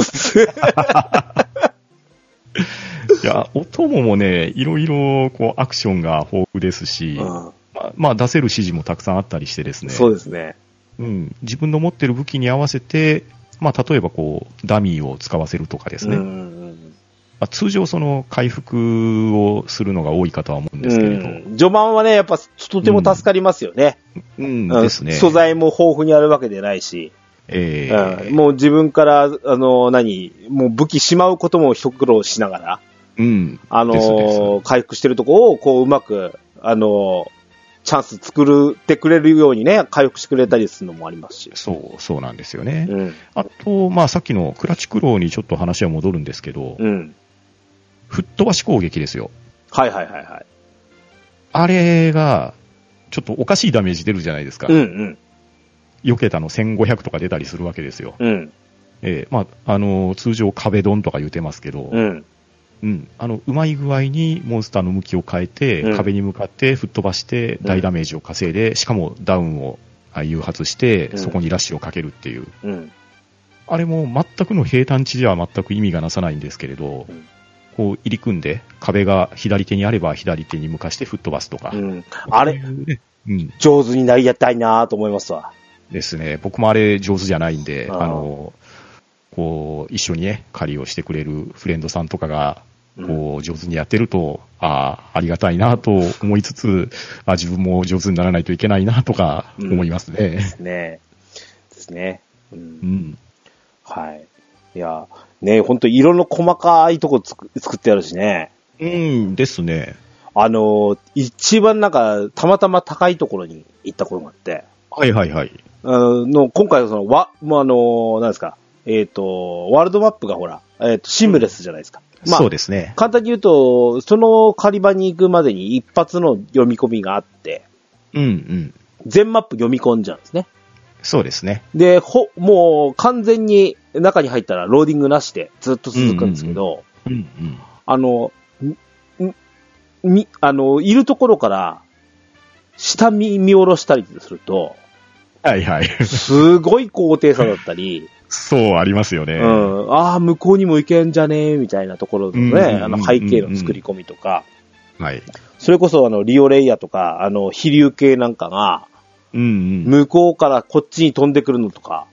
いや、お供もね、いろいろ、こう、アクションが豊富ですし、まあ、出せる指示もたくさんあったりしてですね。 そうですね。 うん。自分の持ってる武器に合わせて、まあ、例えばこう、ダミーを使わせるとかですね。まあ、通常その回復をするのが多いかとは思うんですけれど。 序盤はね、やっぱとても助かりますよね。 ですね。 素材も豊富にあるわけでないし。もう自分から、もう武器しまうことも一苦労しながら、回復してるとこを、こう、うまく、チャンス作ってくれるようにね、回復してくれたりするのもありますし。 そうなんですよね。あと、まあ、さっきのクラチクローにちょっと話は戻るんですけど、吹っ飛ばし攻撃ですよ。 はい。 あれが、ちょっとおかしいダメージ出るじゃないですか。避けたの1500とか出たりするわけですよ。まあ、通常壁ドンとか言うてますけど、うまい具合にモンスターの向きを変えて、壁に向かって吹っ飛ばして大ダメージを稼いで、しかもダウンを誘発して、そこにラッシュをかけるっていう。あれも全くの平坦地では全く意味がなさないんですけれど、こう入り組んで壁が左手にあれば左手に向かして吹っ飛ばすとか。 あれ、上手になりたいなと思いますわ。 ですね。僕もあれ上手じゃないんで、こう、一緒にね、狩りをしてくれるフレンドさんとかが、こう、上手にやってると、ありがたいなと思いつつ、自分も上手にならないといけないなとか思いますね。 ですね。はい。いや、ね、ほんと色の細かいとこ作ってあるしね。 ですね。 一番たまたま高いところに行ったことがあって。 はい。 今回なんですか、ワールドマップがほら、シームレスじゃないですか。 そうですね。 簡単に言うと、その狩り場に行くまでに一発の読み込みがあって、全マップ読み込んじゃうんですね。 そうですね。 で、もう完全に中に入ったらローディングなしでずっと続くんですけど、いるところから下見下ろしたりすると、すごい高低差だったり、 そうありますよね。 向こうにも行けんじゃねえみたいなところのね、背景の作り込みとか、それこそリオレイヤとか、飛竜系なんかが、向こうからこっちに飛んでくるのとか、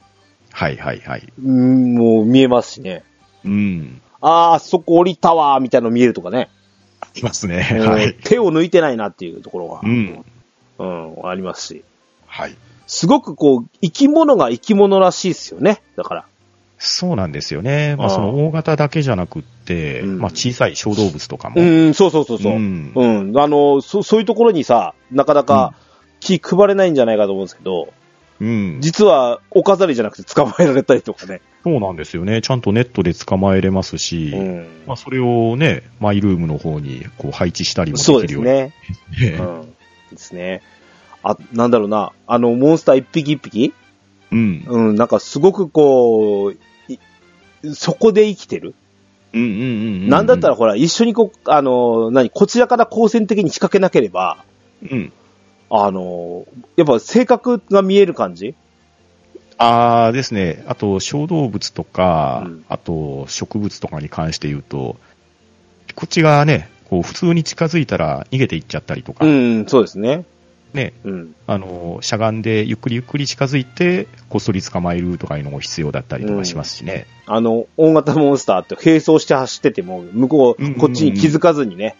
もう見えますしね。そこ降りたわーみたいなの見えるとかね。 いますね。 手を抜いてないなっていうところが、ありますし。すごくこう、生き物が生き物らしいですよね。だから。 そうなんですよね。まあ、その大型だけじゃなくって、まあ、小さい小動物とかも。 そう。そういうところにさ、なかなか気配れないんじゃないかと思うんですけど、実はお飾りじゃなくて捕まえられたりとかね。 そうなんですよね。ちゃんとネットで捕まえれますし、まあ、それをね、マイルームの方にこう配置したりもできるように。 そうですね。ですね。なんだろうな、モンスター一匹一匹なんかすごくこう、そこで生きてる。なんだったらほら、一緒にこちらから好戦的に仕掛けなければ、やっぱ性格が見える感じ？ ですね。あと、小動物とか、あと、植物とかに関して言うと、こっちがね、こう、普通に近づいたら逃げていっちゃったりとか。 そうですね。 ね、しゃがんでゆっくり近づいて、こっそり捕まえるとかいうのも必要だったりとかしますしね。 大型モンスターって並走して走ってても、こっちに気づかずにね。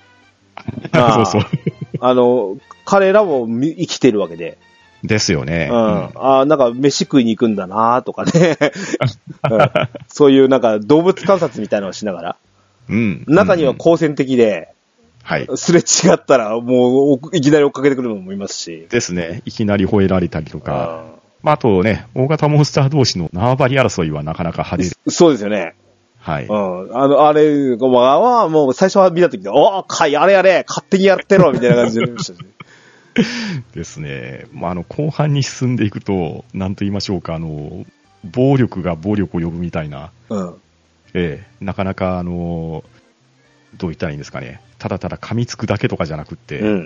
彼らも生きてるわけで。 ですよね。 なんか飯食いに行くんだなとかね。そういうなんか動物観察みたいなのをしながら。中には好戦的で、すれ違ったらもういきなり追っかけてくるのもいますし。 ですね。いきなり吠えられたりとか。あとね、大型モンスター同士の縄張り争いはなかなか派手で。 そうですよね。あれはもう最初は見たときに、あれ、勝手にやってろみたいな感じで思いましたね。 ですね。後半に進んでいくと、なんと言いましょうか、暴力が暴力を呼ぶみたいな、 なかなか、どう言ったらいいんですかね、ただただ噛みつくだけとかじゃなくって、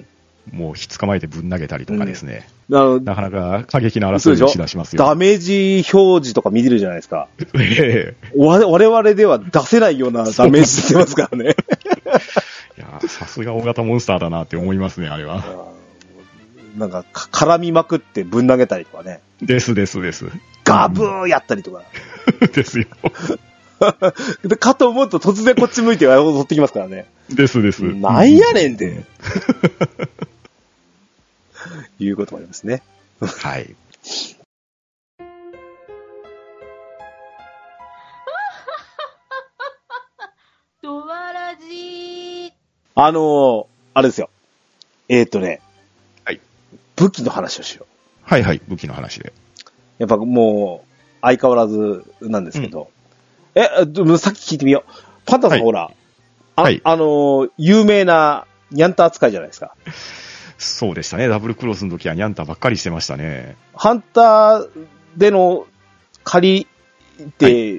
もうひっ捕まえてぶん投げたりとかですね、なかなか過激な争いをしだしますよ。 ダメージ表示とか見てるじゃないですか。我々では出せないようなダメージしてますからね。 いや、さすが大型モンスターだなって思いますね、あれは。 なんか、絡みまくってぶん投げたりとかね。 です。 ガブーやったりとか。 ですよ。 かと思うと突然こっち向いて襲ってきますからね。 です。 なんやねんて。いうこともありますね。 はい。 ドワラジー。 あれですよ。 はい。 武器の話をしよう。はい、武器の話で。 やっぱもう、相変わらずなんですけど。さっき聞いてみよう。パンタさん、ほら、有名なニャンタ扱いじゃないですか。 そうでしたね。ダブルクロスの時はニャンタばっかりしてましたね。 ハンターでの借りって、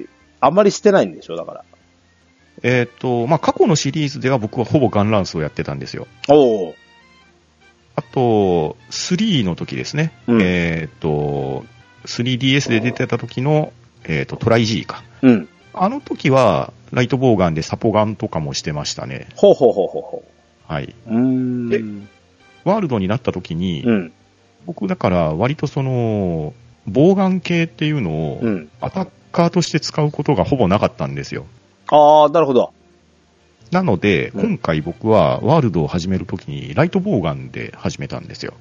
あんまりしてないんでしょ、だから。 過去のシリーズでは僕はほぼガンランスをやってたんですよ。あと、3の時ですね。3DS で出てた時の、トライ G か。あの時は、ライトボウガンでサポガンとかもしてましたね。はい。で、ワールドになった時に、僕だから割とボウガン系っていうのを、アタッカーとして使うことがほぼなかったんですよ。 ああ、なるほど。 なので、今回僕はワールドを始めるときにライトボウガンで始めたんですよ。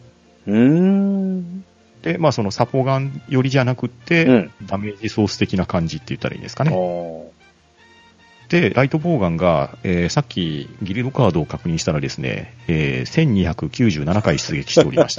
で、そのサポガン寄りじゃなくって、ダメージソース的な感じって言ったらいいんですかね。で、ライトボウガンが、さっきギルドカードを確認したらですね、1297回出撃しておりました。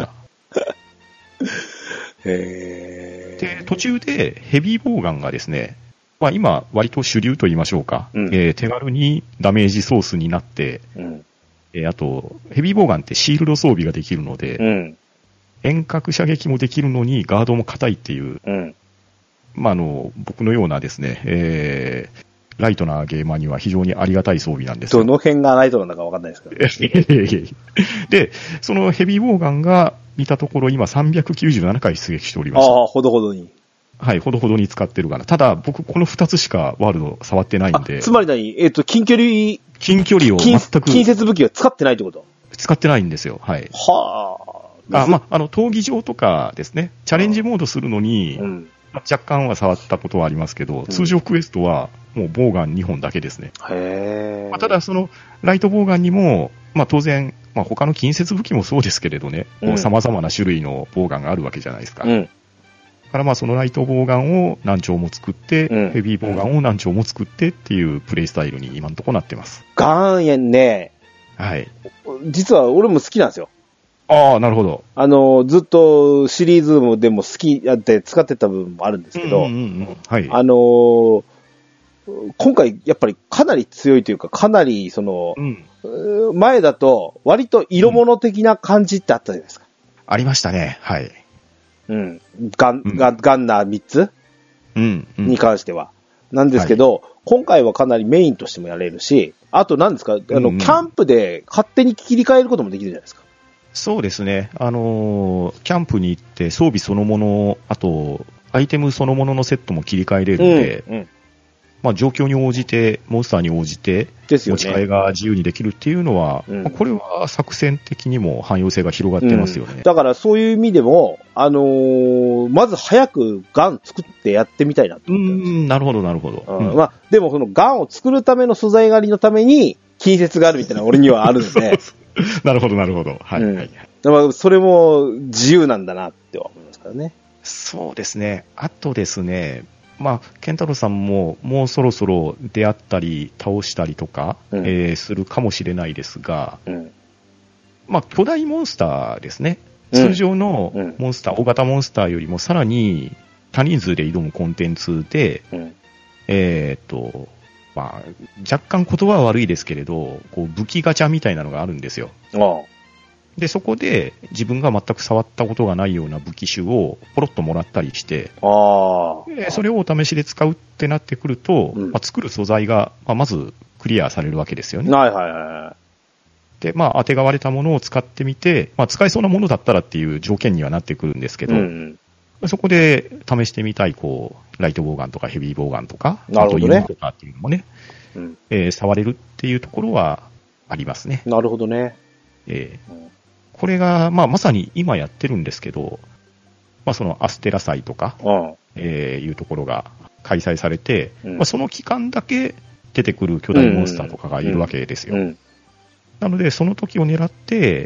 で、途中でヘビーボウガンがですね、今、割と主流と言いましょうか、手軽にダメージソースになって、あと、ヘビーボウガンってシールド装備ができるので、遠隔射撃もできるのにガードも硬いっていう、僕のようなですね、ライトなゲーマーには非常にありがたい装備なんですよ。 どの辺がライトなのか分かんないですけど。 で、そのヘビーボウガンが見たところ今397回出撃しておりました。 ほどほどに。 はい、ほどほどに使ってるかな。ただ、僕、この2つしかワールド触ってないんで。 つまり近距離を全く。 近接武器は使ってないってこと？ 使ってないんですよ。はい。闘技場とかですね、チャレンジモードするのに、若干は触ったことはありますけど、通常クエストはもうボウガン2本だけですね。ただ、ライトボウガンにも、当然、他の近接武器もそうですけれどね、様々な種類のボウガンがあるわけじゃないですか。だからそのライトボウガンを何丁も作って、ヘビーボウガンを何丁も作ってっていうプレイスタイルに今のところなってます。 ガンね。 はい。 実は俺も好きなんですよ。 ああ、なるほど。ずっとシリーズでも好きで使ってた部分もあるんですけど、 はい。 今回やっぱりかなり強いというか、かなり前だと割と色物的な感じってあったじゃないですか。 ありましたね。はい。 ガンナー3つに関しては。なんですけど、今回はかなりメインとしてもやれるし、あと何ですか、キャンプで勝手に切り替えることもできるじゃないですか。 そうですね。キャンプに行って装備そのもの、あと、アイテムそのもののセットも切り替えれるので、状況に応じて、モンスターに応じて、持ち替えが自由にできるっていうのは、これは作戦的にも汎用性が広がってますよね。 だからそういう意味でも、まず早くガン作ってやってみたいなと思ってます。 なるほど、なるほど。 でもそのガンを作るための素材狩りのために、近接があるみたいな俺にはあるので。 なるほど、なるほど。はい。 だからそれも自由なんだなって思いますからね。 そうですね。あとですね、ケンタロウさんももうそろそろ出会ったり倒したりとか、するかもしれないですが、巨大モンスターですね。通常のモンスター、大型モンスターよりもさらに多人数で挑むコンテンツで、若干言葉は悪いですけれど、武器ガチャみたいなのがあるんですよ。 で、そこで自分が全く触ったことがないような武器種をポロッともらったりして、それをお試しで使うってなってくると、作る素材が、まずクリアされるわけですよね。 はいはいはい。 で、当てがわれたものを使ってみて、使えそうなものだったらっていう条件にはなってくるんですけど、そこで試してみたい、ライトボウガンとかヘビーボウガンとか、 なるほどね。 とかっていうのもね、触れるっていうところはありますね。 なるほどね。 これが、まさに今やってるんですけど、そのアステラ祭とか、いうところが開催されて、その期間だけ出てくる巨大モンスターとかがいるわけですよ。なので、その時を狙って、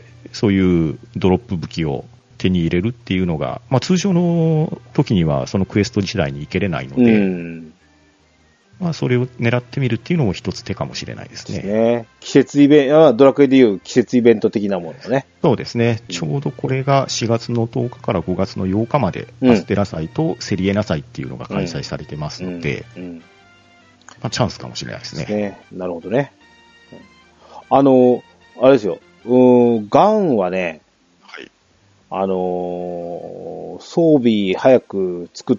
そういうドロップ武器を手に入れるっていうのが、通常の時にはそのクエスト時代に行けれないので、それを狙ってみるっていうのも一つ手かもしれないですね。 季節イベント、ドラクエでいう季節イベント的なものね。 そうですね。ちょうどこれが4月の10日から5月の8日まで、アステラ祭とセリエナ祭っていうのが開催されてますので、チャンスかもしれないですね。 なるほどね。あれですよ。ガンはね、装備早く作って、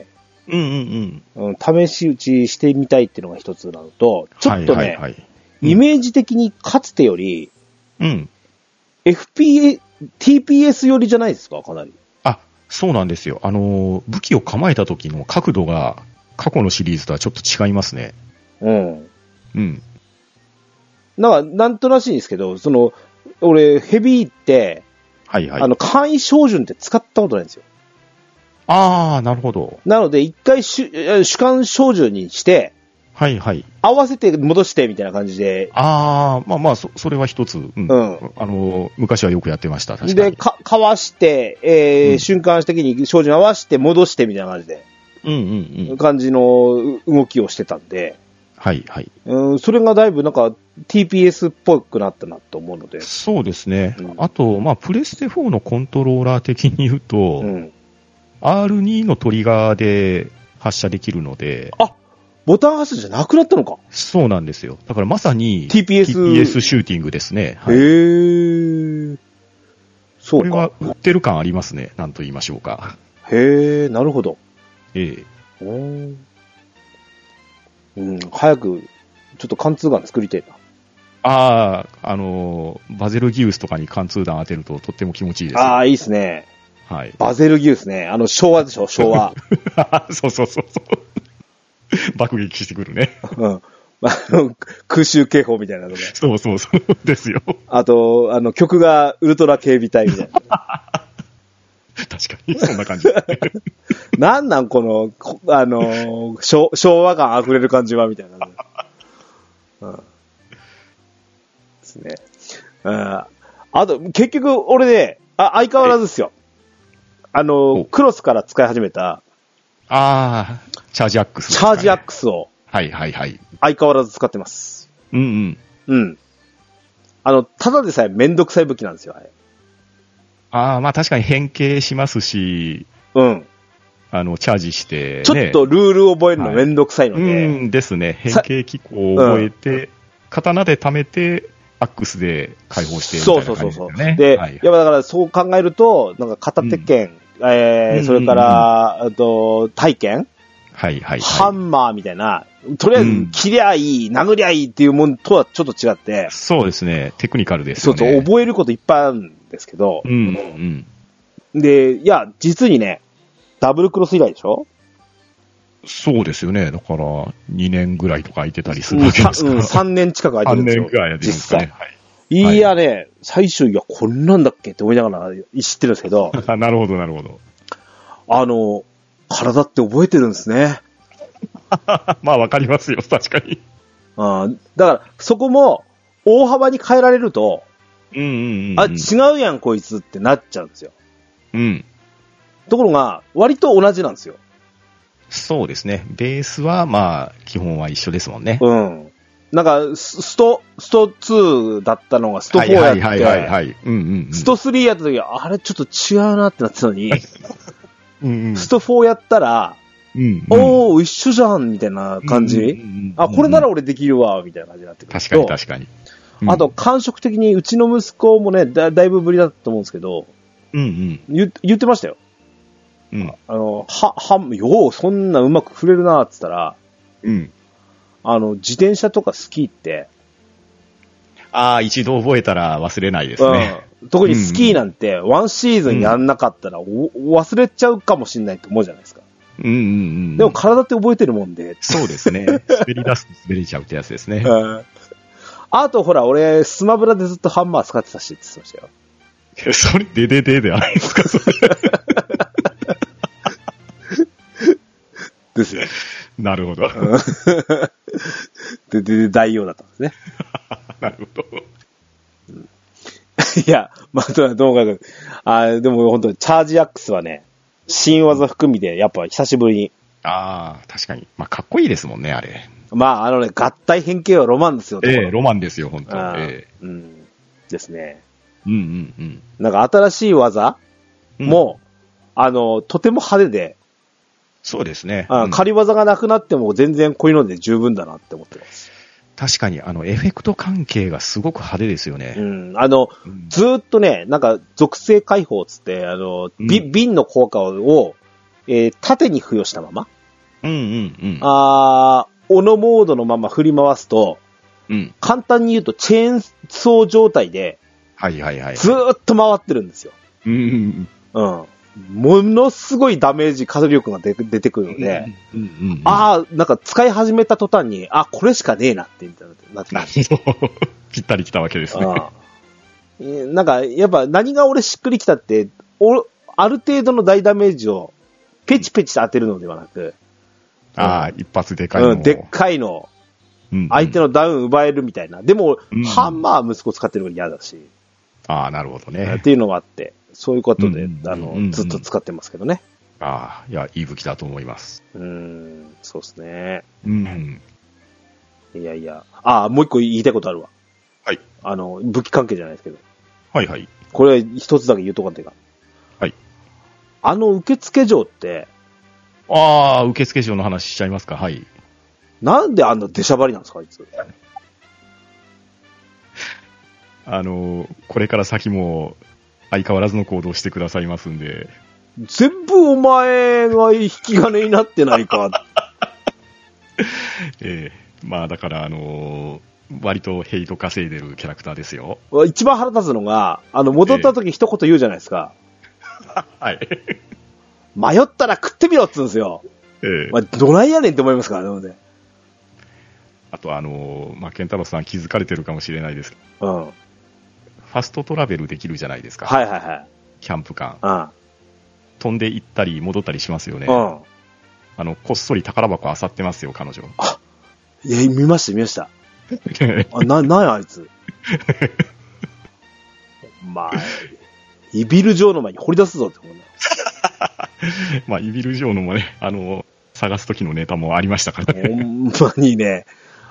試し撃ちしてみたいっていうのが一つなのと、ちょっとね、イメージ的にかつてより、TPS 寄りじゃないですか、かなり。 そうなんですよ。武器を構えた時の角度が過去のシリーズとはちょっと違いますね。 なんとなしいんですけど、俺、ヘビーって、簡易照準って使ったことないんですよ。 なるほど。 なので、一回主観照準にして、合わせて戻してみたいな感じで。 それは一つ、昔はよくやってました。確かに。 で、かわして、瞬間的に照準合わせて戻してみたいな感じで。感じの動きをしてたんで。それがだいぶなんか TPS っぽくなったなと思うので。 そうですね。あと、プレステ4のコントローラー的に言うと、R2 のトリガーで発射できるので。 ボタン発射じゃなくなったのか。 そうなんですよ。だからまさに TPS シューティングですね。 そうか。 これは売ってる感ありますね。なんと言いましょうか。 なるほど。早く、ちょっと貫通弾作りたいな。 バゼルギウスとかに貫通弾当てるととっても気持ちいいです。 いいですね。バゼルギウスね。昭和でしょ、昭和。 そう。爆撃してくるね。 空襲警報みたいなのが。 そうですよ。 あと、曲がウルトラ警備隊みたいな。 確かに、そんな感じ。 なんこの、昭和感溢れる感じは、みたいな。ですね。あと、結局、俺ね、相変わらずですよ。クロスから使い始めた。 チャージアックス、 チャージアックスを。相変わらず使ってます。ただでさえめんどくさい武器なんですよ、あれ。 確かに変形しますし、チャージして、 ちょっとルール覚えるのめんどくさいので。 ですね。変形機構を覚えて、刀で貯めて、アックスで解放してみたいな感じですよね。 で、だからそう考えると、なんか片手剣、それから、体剣ハンマーみたいな、とりあえず、切りゃいい、殴りゃいいっていうものとはちょっと違って。 そうですね。テクニカルですよね。 覚えることいっぱいあるんですけど。で、実にね、ダブルクロス以来でしょ？ そうですよね。だから、2年ぐらいとか空いてたりするわけですから。 3年近く空いてるんですよ。 3年ぐらい空いてるんですかね。 最初、こんなんだっけって思いながら知ってるんですけど。 なるほど。 体って覚えてるんですね。 わかりますよ、確かに。 だから、そこも、大幅に変えられると、違うやん、こいつってなっちゃうんですよ。ところが、割と同じなんですよ。 そうですね。ベースは、基本は一緒ですもんね。 なんか、スト2だったのがスト4やって、スト3やった時は、あれちょっと違うなってなってたのに、スト4やったら、一緒じゃんみたいな感じ。これなら俺できるわ、みたいな感じになってくると。 確かに。 あと、感触的にうちの息子もね、だいぶぶりだったと思うんですけど、言ってましたよ。よう、そんなうまく振れるなーって言ったら、自転車とかスキーって、 一度覚えたら忘れないですね。 特にスキーなんて、ワンシーズンやんなかったら、忘れちゃうかもしれないと思うじゃないですか。でも体って覚えてるもんで。 そうですね。滑り出すと滑れちゃうってやつですね。 あとほら、俺、スマブラでずっとハンマー使ってたしって言ってましたよ。 それ、であれですか、それ。 ですよ。 なるほど。 代用だったんですね。 なるほど。 いや、まあ、どうかでも本当にチャージアックスはね、新技含みで、やっぱ久しぶりに。 確かに。まあ、かっこいいですもんね、あれ。 まあ、合体変形はロマンですよ。 ロマンですよ、本当。 ですね。 なんか新しい技も、とても派手で。 そうですね。 仮技がなくなっても全然こういうので十分だなって思ってます。 確かに、エフェクト関係がすごく派手ですよね。 ずーっとね、なんか、属性解放つって、瓶の効果を、縦に付与したまま。オノモードのまま振り回すと、簡単に言うと、チェーンソー状態で、ずーっと回ってるんですよ。ものすごいダメージ、火力が出てくるので、なんか使い始めた途端に、これしかねえなって、みたいなって。 ぴったり来たわけですね。 なんか、やっぱ何が俺しっくりきたって、ある程度の大ダメージをペチペチと当てるのではなく、 一発でかいの。 でっかいの。相手のダウン奪えるみたいな。でも、ハンマー息子使ってるのが嫌だし。 なるほどね。 っていうのがあって、そういうことで、ずっと使ってますけどね。 いや、いい武器だと思います。 そうですね。いやいや。もう一個言いたいことあるわ。 はい。 武器関係じゃないですけど。 はいはい。 これ一つだけ言うとかっていうか。 はい。 受付嬢って、 受付嬢の話しちゃいますか。はい。 なんであんな出しゃばりなんですか、あいつ。 これから先も相変わらずの行動してくださいますんで。 全部お前が引き金になってないか。 まあだから割とヘイト稼いでるキャラクターですよ。 一番腹立つのが、戻った時一言言うじゃないですか。 はい。 迷ったら食ってみろっつうんですよ。どないやねんって思いますからね。 あとケンタロウさん気づかれてるかもしれないですけど。ファストトラベルできるじゃないですか。 はいはいはい。 キャンプ間。飛んで行ったり戻ったりしますよね。こっそり宝箱漁ってますよ、彼女。 いや、見ました。なんやあいつ。まあ、イビル城の前に掘り出すぞって思うね。 まあ、イビル城のもね、探す時のネタもありましたからね。 ほんまにね、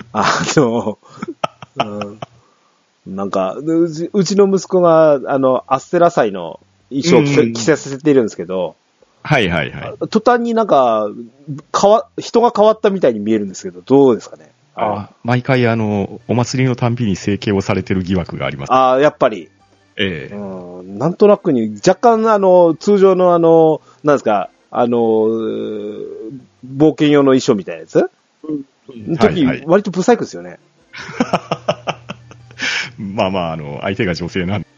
なんか、うちの息子が、アステラ祭の衣装を着せさせているんですけど、 はいはいはい。 途端になんか、人が変わったみたいに見えるんですけど、どうですかね。 毎回お祭りのたんびに整形をされてる疑惑があります。 やっぱり。なんとなくに、若干通常のなんですか、冒険用の衣装みたいなやつの時、割とブサイクですよね。 まあまあ、相手が女性なんで、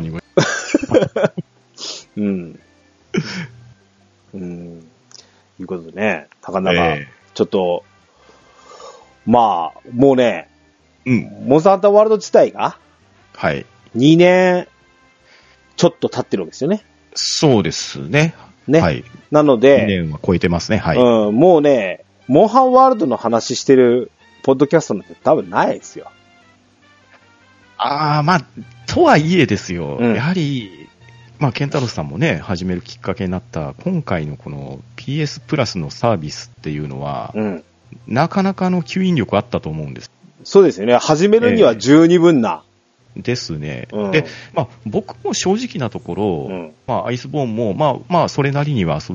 いうことでね、なかなか、ちょっと、まあ、もうね、モンスターハンターワールド自体が、2年ちょっと経ってるわけですよね。 そうですね。 はい。なので、 2年は超えてますね。はい。 もうね、モンハンワールドの話してるポッドキャストなんて多分ないですよ。 まあ、とはいえですよ。やはり、ケンタロウさんもね、始めるきっかけになった、今回のこの PS プラスのサービスっていうのは、なかなかの吸引力あったと思うんです。 そうですよね。始めるには十二分な。 ですね。で、僕も正直なところ、アイスボーンも、それなりには、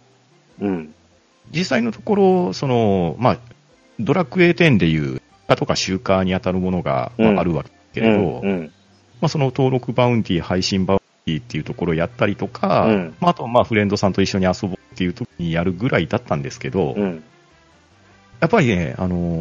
実際のところ、ドラクエ10でいう、とか習慣に当たるものが、あるわけでけれど、まあ、その登録バウンティー、配信バウンティーっていうところをやったりとか、まあ、あとまあフレンドさんと一緒に遊ぼうっていう時にやるぐらいだったんですけど、やっぱりね、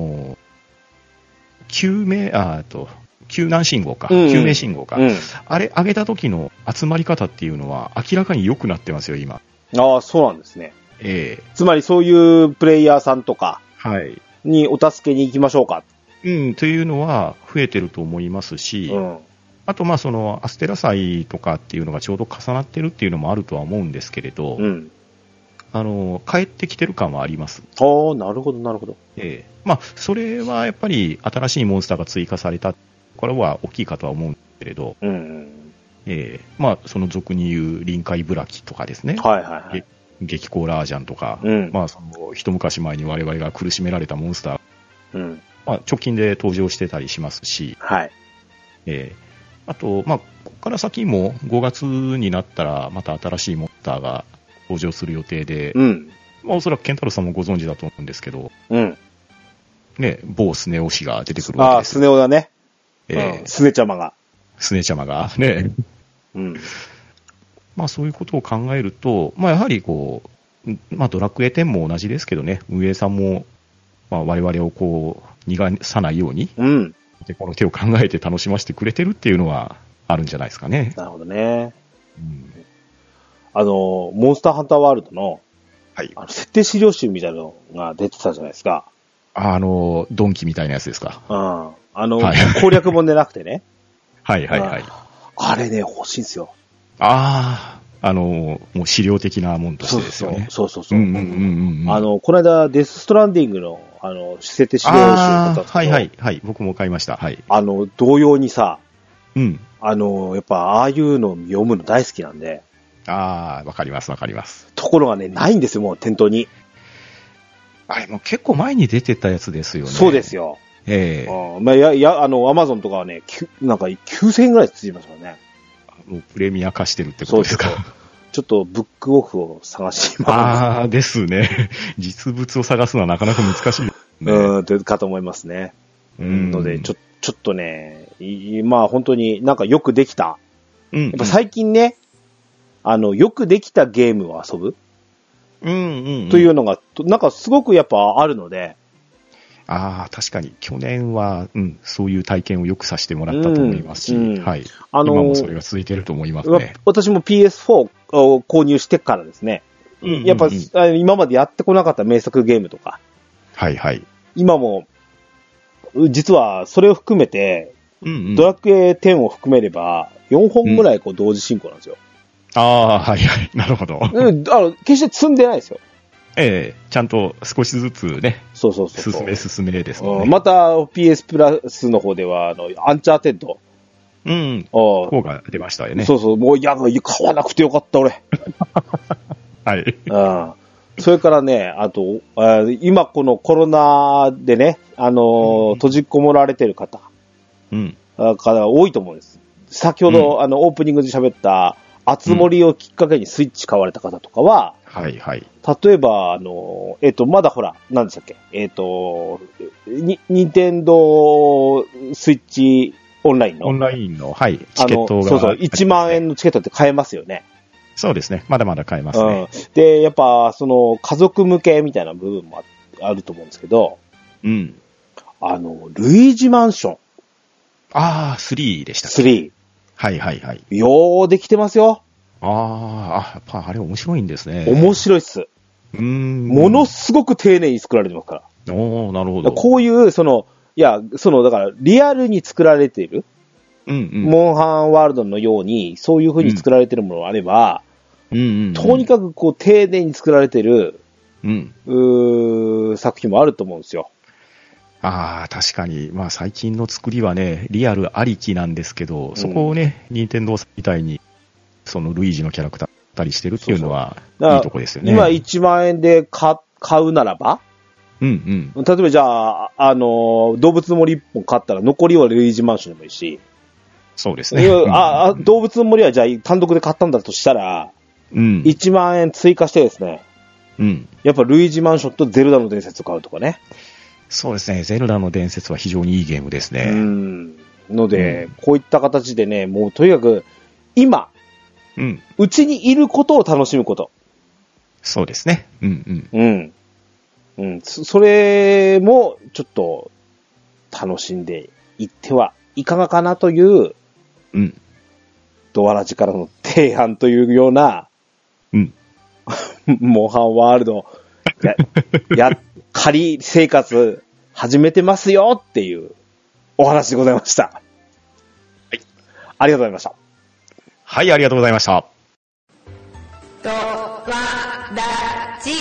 救難信号か、救命信号か、あれ上げた時の集まり方っていうのは明らかに良くなってますよ、今。 ああ、そうなんですね。つまりそういうプレイヤーさんとかにお助けに行きましょうか。 というのは増えてると思いますし、あとまあそのアステラ祭とかっていうのがちょうど重なってるっていうのもあるとは思うんですけれど、帰ってきてる感はあります。 ああ、なるほど、なるほど。 まあ、それはやっぱり新しいモンスターが追加された、これは大きいかとは思うんですけれど、まあ、その俗に言う臨界ブラキとかですね、激高ラージャンとか、まあ、その一昔前に我々が苦しめられたモンスター、まあ、直近で登場してたりしますし、あと、まあ、ここから先も5月になったらまた新しいモンスターが登場する予定で、まあ、おそらくケンタロウさんもご存知だと思うんですけど、ね、某スネ夫氏が出てくるわけです。 スネ夫だね。スネちゃまが。 スネちゃまがね。まあそういうことを考えると、まあやはりこう、まあドラクエ10も同じですけどね、運営さんも、まあ我々をこう、逃がさないように、でこの手を考えて楽しませてくれてるっていうのはあるんじゃないですかね。 なるほどね。モンスターハンターワールドの、設定資料集みたいなのが出てたじゃないですか。 ドンキみたいなやつですか。 攻略本でなくてね。 あれね、欲しいんですよ。 もう資料的なもんとしてですよね。 そう。この間、デスストランディングの、設定資料集だったんですけど。 僕も買いました。 同様にさ、やっぱ、ああいうの読むの大好きなんで。 わかります。 ところがね、ないんですよ、もう、店頭に。 あれも結構前に出てたやつですよね。 そうですよ。まあ、アマゾンとかはね、なんか9000円ぐらいついてますからね。 もうプレミア化してるってことですか。 ちょっとブックオフを探しています。 ですね。実物を探すのはなかなか難しい、 かと思いますね。ので、ちょっとね、まあ本当になんかよくできた。やっぱ最近ね、よくできたゲームを遊ぶ。というのが、なんかすごくやっぱあるので。 確かに。去年は、そういう体験をよくさせてもらったと思いますし、今もそれが続いていると思いますね。 私も PS4 を購入してからですね、やっぱ今までやってこなかった名作ゲームとか、今も、実はそれを含めて、ドラクエ10を含めれば、4本ぐらい同時進行なんですよ。 なるほど。 決して積んでないですよ。 ちゃんと少しずつね。進めですもんね。 また PS プラスの方では、アンチャーテッド。 方が出ましたよね。 もう、買わなくてよかった、俺。それからね、あと、今このコロナでね、閉じこもられてる方。から多いと思うんです。先ほど、オープニングで喋った、あつ森をきっかけにスイッチ買われた方とかは、例えば、まだほら、何でしたっけ、ニンテンドースイッチオンラインの。 チケットが。 1万円のチケットって買えますよね。 そうですね。まだまだ買えますね。 で、やっぱ、家族向けみたいな部分もあると思うんですけど、ルイージマンション。 3でしたっけ。 3。よーできてますよ。 やっぱあれ面白いんですね。 面白いっす。ものすごく丁寧に作られてますから。 なるほど。 こういう、だから、リアルに作られている、モンハンワールドのように、そういう風に作られているものがあれば、とにかく丁寧に作られている、作品もあると思うんですよ。 確かに。まあ最近の作りはね、リアルありきなんですけど、そこをね、任天堂みたいに、そのルイージのキャラクターたりしてるっていうのは、いいとこですよね。 今1万円で買うならば、例えばじゃあ、動物の森1本買ったら残りはルイージマンションでもいいし、 そうですね。 動物の森はじゃあ単独で買ったんだとしたら、1万円追加してですね、やっぱルイージマンションとゼルダの伝説を買うとかね。 そうですね。ゼルダの伝説は非常にいいゲームですね。 ので、こういった形でね、もうとにかく、今、うちにいることを楽しむこと。 そうですね。 それも、ちょっと、楽しんでいってはいかがかなという、ドアラジからの提案というような、モンハンワールド、仮生活始めてますよっていうお話でございました。はい。ありがとうございました。 はい、ありがとうございました。 ドワラジ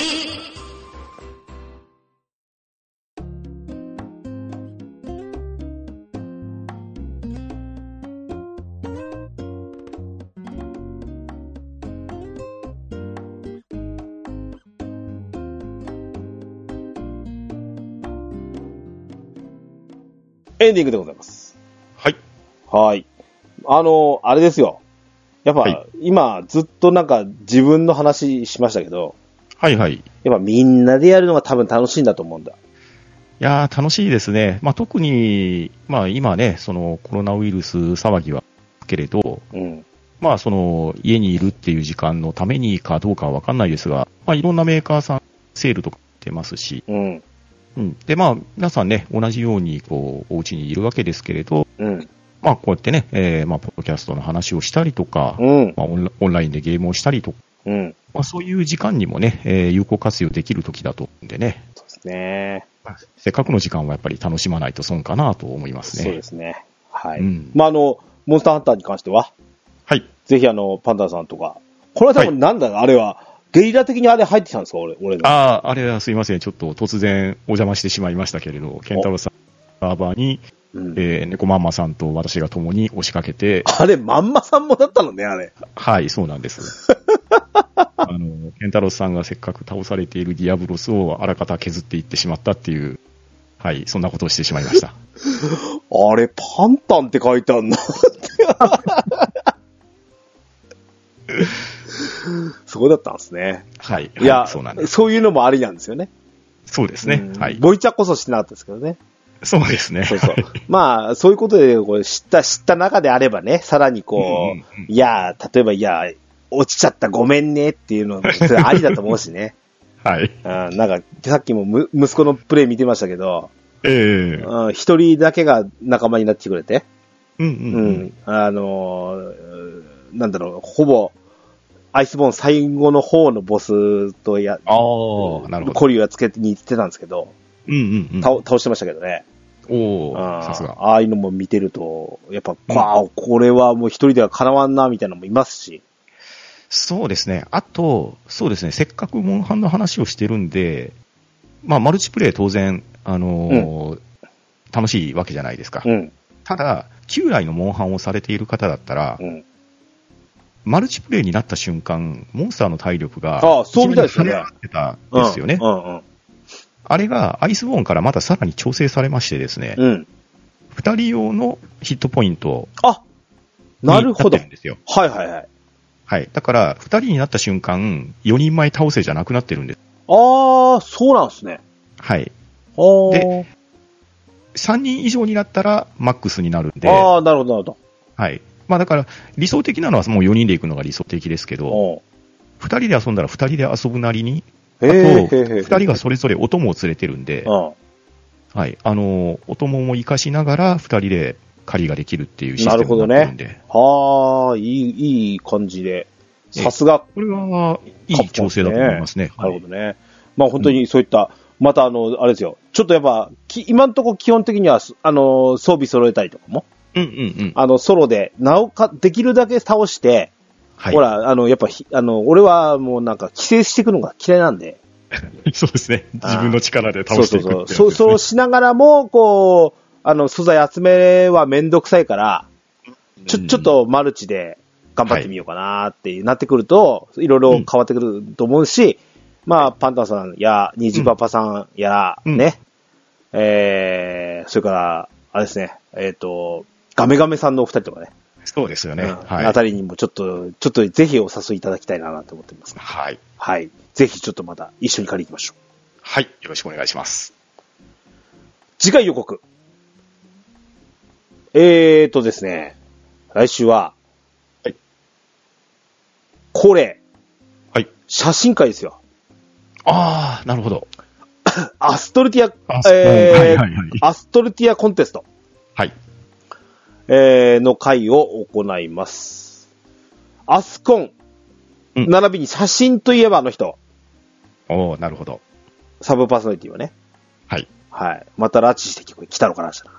エンディングでございます。 はい。 はい。あれですよ。やっぱ、今、ずっとなんか自分の話しましたけど。 はいはい。 やっぱみんなでやるのが多分楽しいんだと思うんだ。 いやー、楽しいですね。まあ特に、まあ今ね、そのコロナウイルス騒ぎはけれど、まあその家にいるっていう時間のためにかどうかはわかんないですが、まあいろんなメーカーさんセールとか出ますし、で、まあ、皆さんね、同じように、こう、お家にいるわけですけれど、まあ、こうやってね、まあ、ポッドキャストの話をしたりとか、まあ、オンラインでゲームをしたりとか、まあ、そういう時間にもね、有効活用できる時だと思うんでね。 そうですね。 せっかくの時間はやっぱり楽しまないと損かなと思いますね。 そうですね。はい。まあ、モンスターハンターに関しては、 はい。 ぜひパンダさんとか、これは多分なんだ、あれは、ゲリラ的にあれ入ってきたんですか、俺が。あれはすいません。ちょっと突然お邪魔してしまいましたけれど、ケンタロウさんサーバーに、猫まんまさんと私が共に押しかけて。 あれ、まんまさんもだったのね、あれ。 はい、そうなんです。ケンタロウさんがせっかく倒されているディアブロスをあらかた削っていってしまったっていう、はい、そんなことをしてしまいました。 あれ、パンタンって書いてあるな。そうだったんですね。 はい。 いや、 そうなんです。 そういうのもありなんですよね。 そうですね。はい。 ボイチャこそしてなかったですけどね。 そうですね。 そうそう。まあ、そういうことで、こう知った中であればね、さらにこう、いや、例えば、いや、落ちちゃったごめんねっていうのも、それありだと思うしね。 はい。 なんか、さっきも息子のプレイ見てましたけど、一人だけが仲間になってくれて、なんだろう、ほぼ、アイスボーン最後の方のボスとなるほど。 コリューつけに行ってたんですけど、倒してましたけどね。 さすが。 ああいうのも見てると、やっぱ、これはもう一人ではかなわんな、みたいなのもいますし。 そうですね。あと、そうですね、せっかくモンハンの話をしてるんで、まあ、マルチプレイ当然、楽しいわけじゃないですか。ただ、旧来のモンハンをされている方だったら、マルチプレイになった瞬間、モンスターの体力が、 そうみたいですよね。 ってたんですよね。あれがアイスボーンからまたさらに調整されましてですね、2人用のヒットポイントになってるんですよ。 はいはいはい。 はい。だから、2人になった瞬間、4人前倒せじゃなくなってるんです。 そうなんですね。 はい。で、3人以上になったらマックスになるんで。 なるほどなるほど。 はい。まあだから、理想的なのはもう4人で行くのが理想的ですけど、2人で遊んだら2人で遊ぶなりに、あと、2人がそれぞれお供を連れてるんで、はい。お供も活かしながら2人で狩りができるっていうシステムになってるんで。なるほどね。いい感じで。さすが。 これはいい調整だと思いますね。 なるほどね。まあ本当にそういった、またあれですよ。ちょっとやっぱ、今のところ基本的には、装備揃えたりとかも。ソロで、できるだけ倒して、ほら、やっぱ、俺はもうなんか、規制していくのが嫌いなんで。 そうですね。自分の力で倒していくって。 そうしながらも、こう、素材集めはめんどくさいから、ちょっとマルチで頑張ってみようかなってなってくると、いろいろ変わってくると思うし、まあ、パンタンさんや、ニジパパさんや、ね、それから、あれですね、ガメガメさんのお二人とかね。 そうですよね。 あたりにもちょっとぜひお誘いいただきたいなと思ってます。 はい。 はい。ぜひちょっとまた一緒に借り行きましょう。 はい。よろしくお願いします。 次回予告。 ですね、来週は、 はい。 これ、 はい。 写真会ですよ。 ああ、なるほど。 アストルティア、 はいはいはい。 アストルティアコンテスト。 はい。 の会を行います。アスコン、並びに写真といえばあの人。 おー、なるほど。 サブパーソナリティはね。 はい。 はい。また拉致して来たのかな、したな。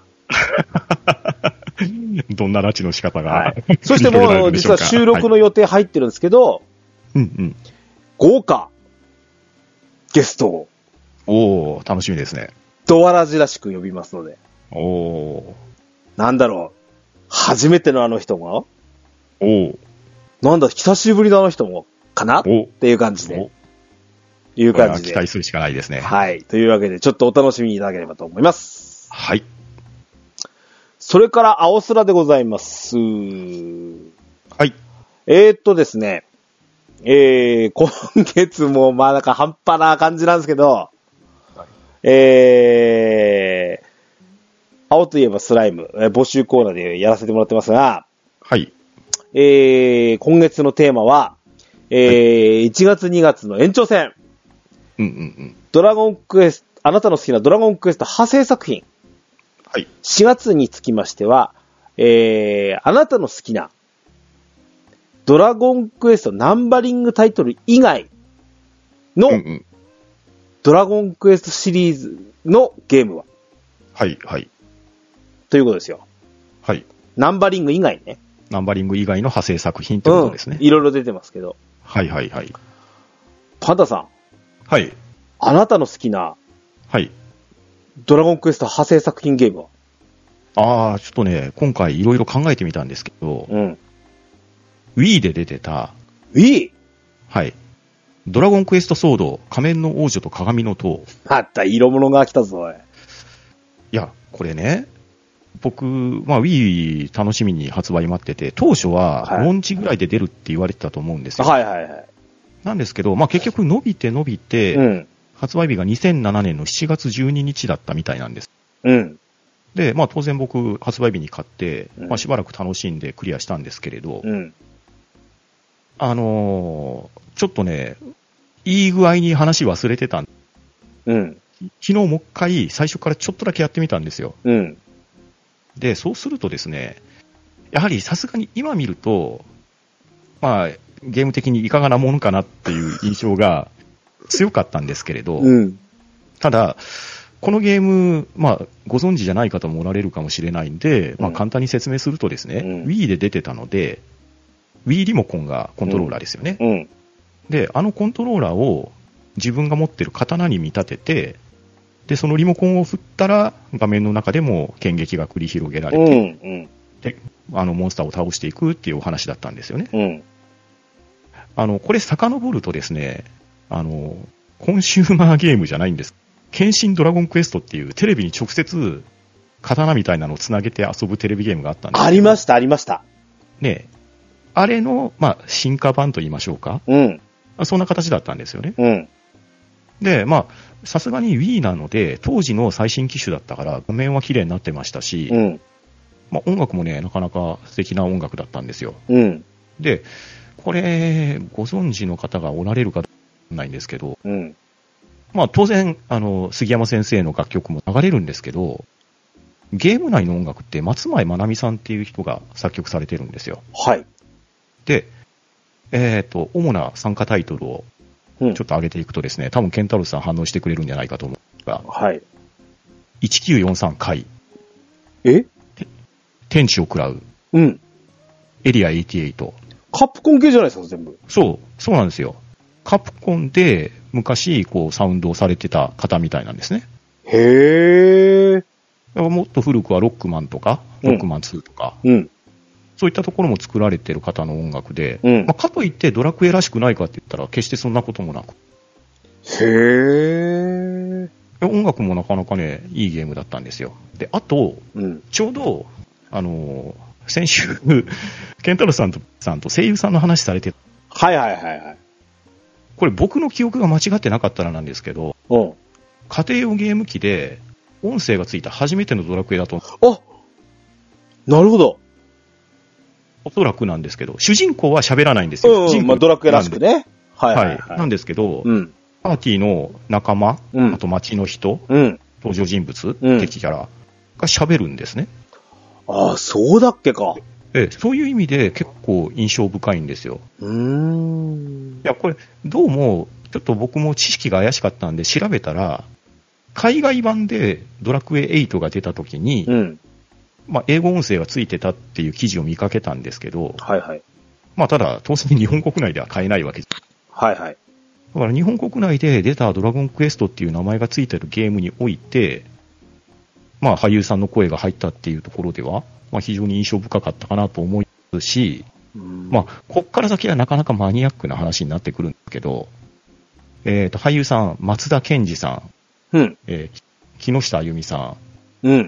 どんな拉致の仕方が、 はい。そしてもう、実は収録の予定入ってるんですけど、豪華ゲストを。 おー、楽しみですね。 ドアラジらしく呼びますので。 おー。 なんだろう。初めてのあの人もおー。 なんだ、久しぶりのあの人もかなっていう感じで。いう感じで。 期待するしかないですね。 はい。というわけで、ちょっとお楽しみにいただければと思います。 はい。 それから、青空でございます。 はい。 ですね。今月も、まあなんか半端な感じなんですけど、青といえばスライム、募集コーナーでやらせてもらってますが、 はい。 今月のテーマは、1月2月の延長戦。ドラゴンクエスト、あなたの好きなドラゴンクエスト派生作品。 はい。 4月につきましては、あなたの好きなドラゴンクエストナンバリングタイトル以外のドラゴンクエストシリーズのゲームは。 はい、はい。 ということですよ。 はい。 ナンバリング以外ね。 ナンバリング以外の派生作品ってことですね。 いろいろ出てますけど。 はいはいはい。 パンダさん。 はい。 あなたの好きな。 はい。 ドラゴンクエスト派生作品ゲームは。 ああ、ちょっとね、今回いろいろ考えてみたんですけど、Wii で出てた。 Wii？ はい。ドラゴンクエストソード、仮面の王女と鏡の塔。 また色物が来たぞ、おい。 いや、これね、僕、まあ Wii 楽しみに発売待ってて、当初はローンチぐらいで出るって言われてたと思うんですよ。 はいはいはい。 なんですけど、まあ結局伸びて、発売日が2007年の7月12日だったみたいなんです。で、まあ当然僕、発売日に買って、まあしばらく楽しんでクリアしたんですけれど、ちょっとね、いい具合に話忘れてたん昨日もう一回最初からちょっとだけやってみたんですよ。で、そうするとですね、やはりさすがに今見ると、まあ、ゲーム的にいかがなものかなっていう印象が強かったんですけれど、ただ、このゲーム、まあ、ご存知じゃない方もおられるかもしれないんで、まあ、簡単に説明するとですね、Wii で出てたので、Wii リモコンがコントローラーですよね。で、あのコントローラーを自分が持ってる刀に見立てて、で、そのリモコンを振ったら、画面の中でも剣撃が繰り広げられて、で、モンスターを倒していくっていうお話だったんですよね。これ遡るとですね、コンシューマーゲームじゃないんです。剣心ドラゴンクエストっていうテレビに直接刀みたいなのをつなげて遊ぶテレビゲームがあったんです。 ありました、ありました。 ね、あれの、まあ、進化版と言いましょうか。そんな形だったんですよね。で、まあ、さすがに Wii なので、当時の最新機種だったから、画面は綺麗になってましたし、まあ、音楽もね、なかなか素敵な音楽だったんですよ。で、これ、ご存知の方がおられるかわからないんですけど、まあ、当然、杉山先生の楽曲も流れるんですけど、ゲーム内の音楽って松前まなみさんっていう人が作曲されてるんですよ。 はい。 で、主な参加タイトルをちょっと上げていくとですね、多分ケンタロウさん反応してくれるんじゃないかと思うが、 はい。 1943回。天地を喰らう。エリア88。 カプコン系じゃないですか、全部。 そうなんですよ。カプコンで昔、こう、サウンドをされてた方みたいなんですね。 へー。 もっと古くはロックマンとか、ロックマン2とか、そういったところも作られてる方の音楽で、まあ、かといってドラクエらしくないかって言ったら決してそんなこともなく。 へー。 音楽もなかなかね、いいゲームだったんですよ。で、あと、ちょうど、先週、ケンタロウさんと声優さんの話されて、 はいはいはいはい。 これ僕の記憶が間違ってなかったらなんですけど、家庭用ゲーム機で音声がついた初めてのドラクエだと。 なるほど。 おそらくなんですけど、主人公は喋らないんですよ。 まあドラクエらしくね。 はい。なんですけど、パーティーの仲間、あと街の人、登場人物、敵キャラが喋るんですね。 ああ、そうだっけか。 そういう意味で結構印象深いんですよ。いや、これ、どうも、ちょっと僕も知識が怪しかったんで調べたら、海外版でドラクエ8が出た時に、まあ、英語音声がついてたっていう記事を見かけたんですけど、まあ、ただ、当然日本国内では買えないわけです。だから日本国内で出たドラゴンクエストっていう名前がついてるゲームにおいて、まあ、俳優さんの声が入ったっていうところでは、まあ、非常に印象深かったかなと思いますし、まあ、こっから先はなかなかマニアックな話になってくるんですけど、俳優さん、松田健二さん、木下あゆみさん、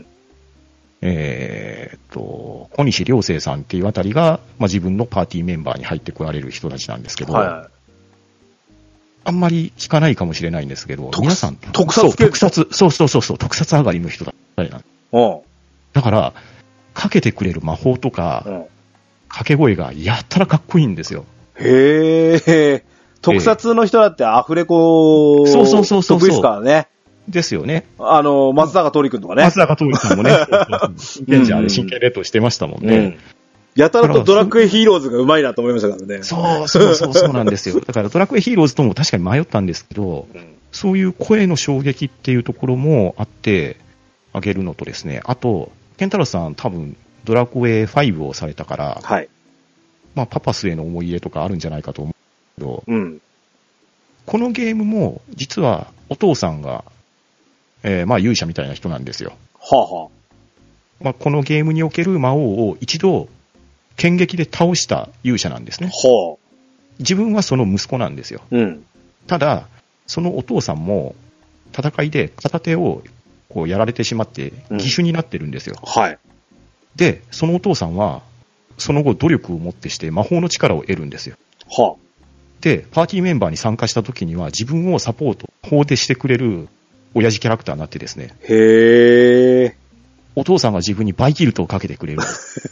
小西良生さんっていうあたりが、まあ、自分のパーティーメンバーに入ってこられる人たちなんですけど、あんまり聞かないかもしれないんですけど、皆さん、特撮、特撮上がりの人だったりなんです。だから、かけてくれる魔法とか、掛け声がやったらかっこいいんですよ。 へー。特撮の人だってアフレコ、得意ですからね。 ですよね。 松坂桃李くんとかね。 松坂桃李さんもね、真剣じゃあれ真剣レッドしてましたもんね。 やたらとドラクエヒーローズがうまいなと思いましたからね。 そうなんですよ。だからドラクエヒーローズとも確かに迷ったんですけど、そういう声の衝撃っていうところもあってあげるのとですね、あと、ケンタロウさん多分ドラクエ5をされたから、まあパパスへの思い入れとかあるんじゃないかと思うけど、このゲームも実はお父さんが、まあ勇者みたいな人なんですよ。まあ、このゲームにおける魔王を一度剣撃で倒した勇者なんですね。自分はその息子なんですよ。ただ、そのお父さんも戦いで片手をこうやられてしまって義手になってるんですよ。で、そのお父さんはその後努力をもってして魔法の力を得るんですよ。で、パーティーメンバーに参加した時には自分をサポート、法でしてくれる親父キャラクターになってですね。お父さんが自分にバイキルトをかけてくれる。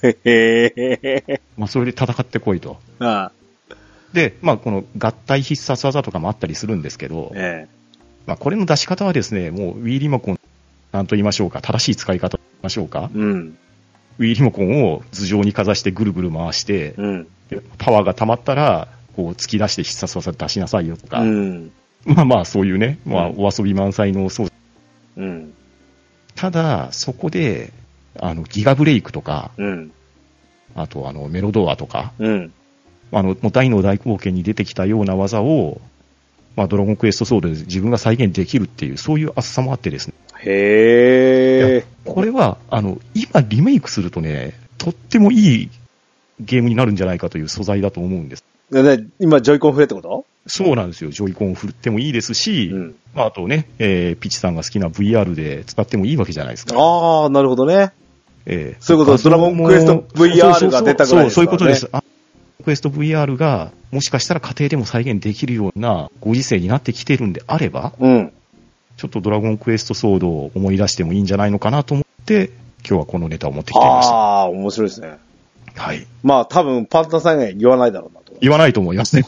まあそれで戦ってこいと。で、まあこの合体必殺技とかもあったりするんですけど、まあこれの出し方はですね、もうウィーリモコン、なんと言いましょうか、正しい使い方と言いましょうか。ウィーリモコンを頭上にかざしてぐるぐる回して、パワーが溜まったら、こう突き出して必殺技出しなさいよとか、まあまあそういうね、まあお遊び満載のそう。ただ、そこで、ギガブレイクとか、あとメロドアとか、もう大の大冒険に出てきたような技を、まあドラゴンクエストソードで自分が再現できるっていう、そういう厚さもあってですね。これは、今リメイクするとね、とってもいいゲームになるんじゃないかという素材だと思うんです。 今、ジョイコン振れってこと？ そうなんですよ。ジョイコンを振ってもいいですし、まあ、あとね、ピチさんが好きな VR で使ってもいいわけじゃないですか。 ああ、なるほどね。そういうこと、ドラゴンクエスト VR が出たぐらいですからね。 そういうことです。クエスト VR が、もしかしたら家庭でも再現できるようなご時世になってきてるんであれば、ちょっとドラゴンクエストソードを思い出してもいいんじゃないのかなと思って、今日はこのネタを持ってきてみました。 ああ、面白いですね。 はい。 まあ、多分、パンタンさんが言わないだろうなと。 言わないと思いますね。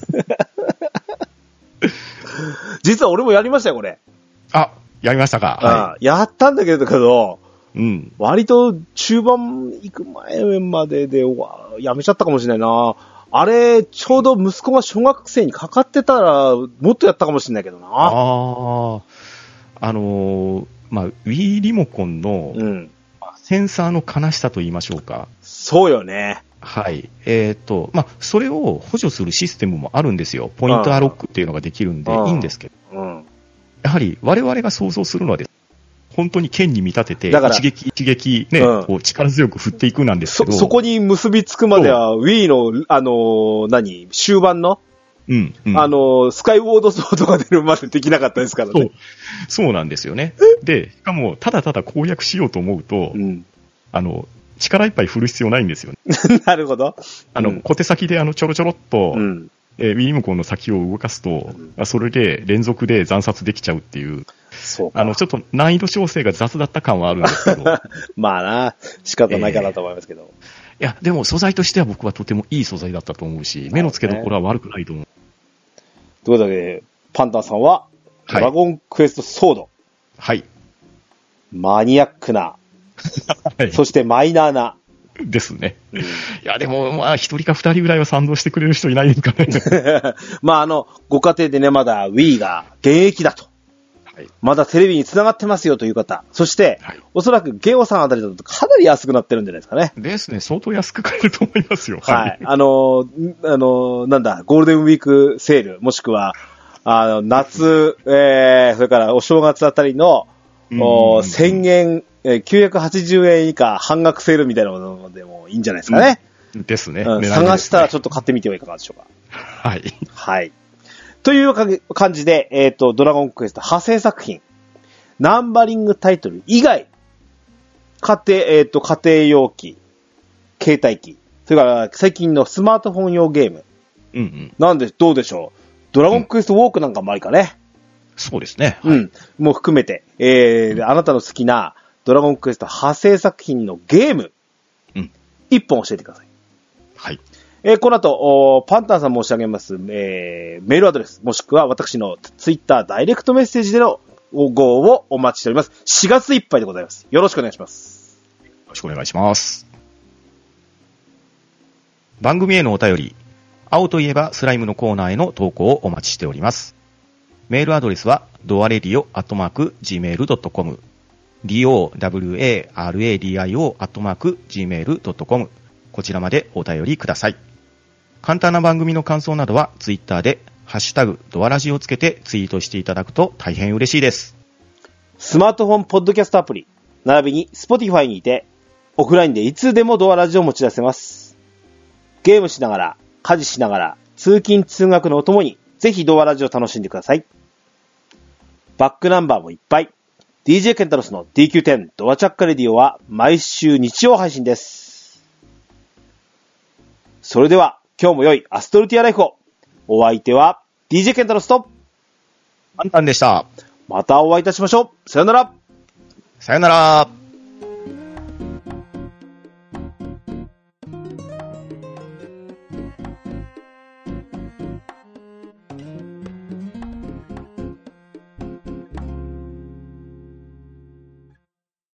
実は俺もやりましたよ、これ。 あ、やりましたか。 やったんだけど、割と中盤行く前まででやめちゃったかもしれないな。あれ、ちょうど息子が小学生にかかってたら、もっとやったかもしれないけどな。 まあ、ウィーリモコンの、センサーの悲しさと言いましょうか。 そうよね。 はい。まあ、それを補助するシステムもあるんですよ。ポイントアロックっていうのができるんで、いいんですけど。やはり、我々が想像するのはです、本当に剣に見立てて、一撃ね、こう力強く振っていくなんですけど。 そこに結びつくまでは、Wii の、終盤のスカイウォードソードが出るまでできなかったですからね。 そうなんですよね。で、しかも、ただただ攻略しようと思うと、力いっぱい振る必要ないんですよね。 なるほど。 小手先でちょろちょろっと、 Wii リモコンの先を動かすと、それで連続で惨殺できちゃうっていう、 そうか。 ちょっと難易度調整が雑だった感はあるんですけど。 まあな、仕方ないかなと思いますけど。 いや、でも素材としては僕はとてもいい素材だったと思うし、目の付けどころは悪くないと思う。 ということで、パンタンさんは、ドラゴンクエストソード。 はい。 マニアックな、 はい、 そしてマイナーな。 ですね。いや、でも、まあ、一人か二人ぐらいは賛同してくれる人いないですかね。 まあ、ご家庭でね、まだ Wii が現役だと。はい、まだテレビに繋がってますよという方。そして、はい、おそらくゲオさんあたりだとかなり安くなってるんじゃないですかね。 ですね。相当安く買えると思いますよ。 はい。なんだ、ゴールデンウィークセール、もしくは、夏、それからお正月あたりの、1000円、980円以下半額セールみたいなものでもいいんじゃないですかね。 ですね。 探したらちょっと買ってみてはいかがでしょうか。 はい。 はい。という感じで、ドラゴンクエスト派生作品、ナンバリングタイトル以外、家庭用機、携帯機、それから最近のスマートフォン用ゲーム。なんで、どうでしょう。ドラゴンクエストウォークなんかもありかね。 そうですね。 はい、もう含めて、あなたの好きなドラゴンクエスト派生作品のゲーム、一本教えてください。 はい。 この後、パンタンさん申し上げます、メールアドレス、もしくは私のツイッターダイレクトメッセージでのご応募をお待ちしております。4月いっぱいでございます。よろしくお願いします。 よろしくお願いします。番組へのお便り、青といえばスライムのコーナーへの投稿をお待ちしております。メールアドレスは、doaradio@gmail.com、dowaradio@gmail.com、こちらまでお便りください。簡単な番組の感想などは、ツイッターで、ハッシュタグ、ドアラジをつけてツイートしていただくと大変嬉しいです。 スマートフォンポッドキャストアプリ、並びに Spotify にて、オフラインでいつでもドアラジを持ち出せます。ゲームしながら、家事しながら、通勤通学のお供に、ぜひドアラジを楽しんでください。バックナンバーもいっぱい。DJ ケンタロスの DQ10 ドアチャッカレディオは毎週日曜配信です。それでは今日も良いアストルティアライフを。お相手は DJ ケンタロスとパンタンでした。 またお会いいたしましょう。さよなら。 さよなら。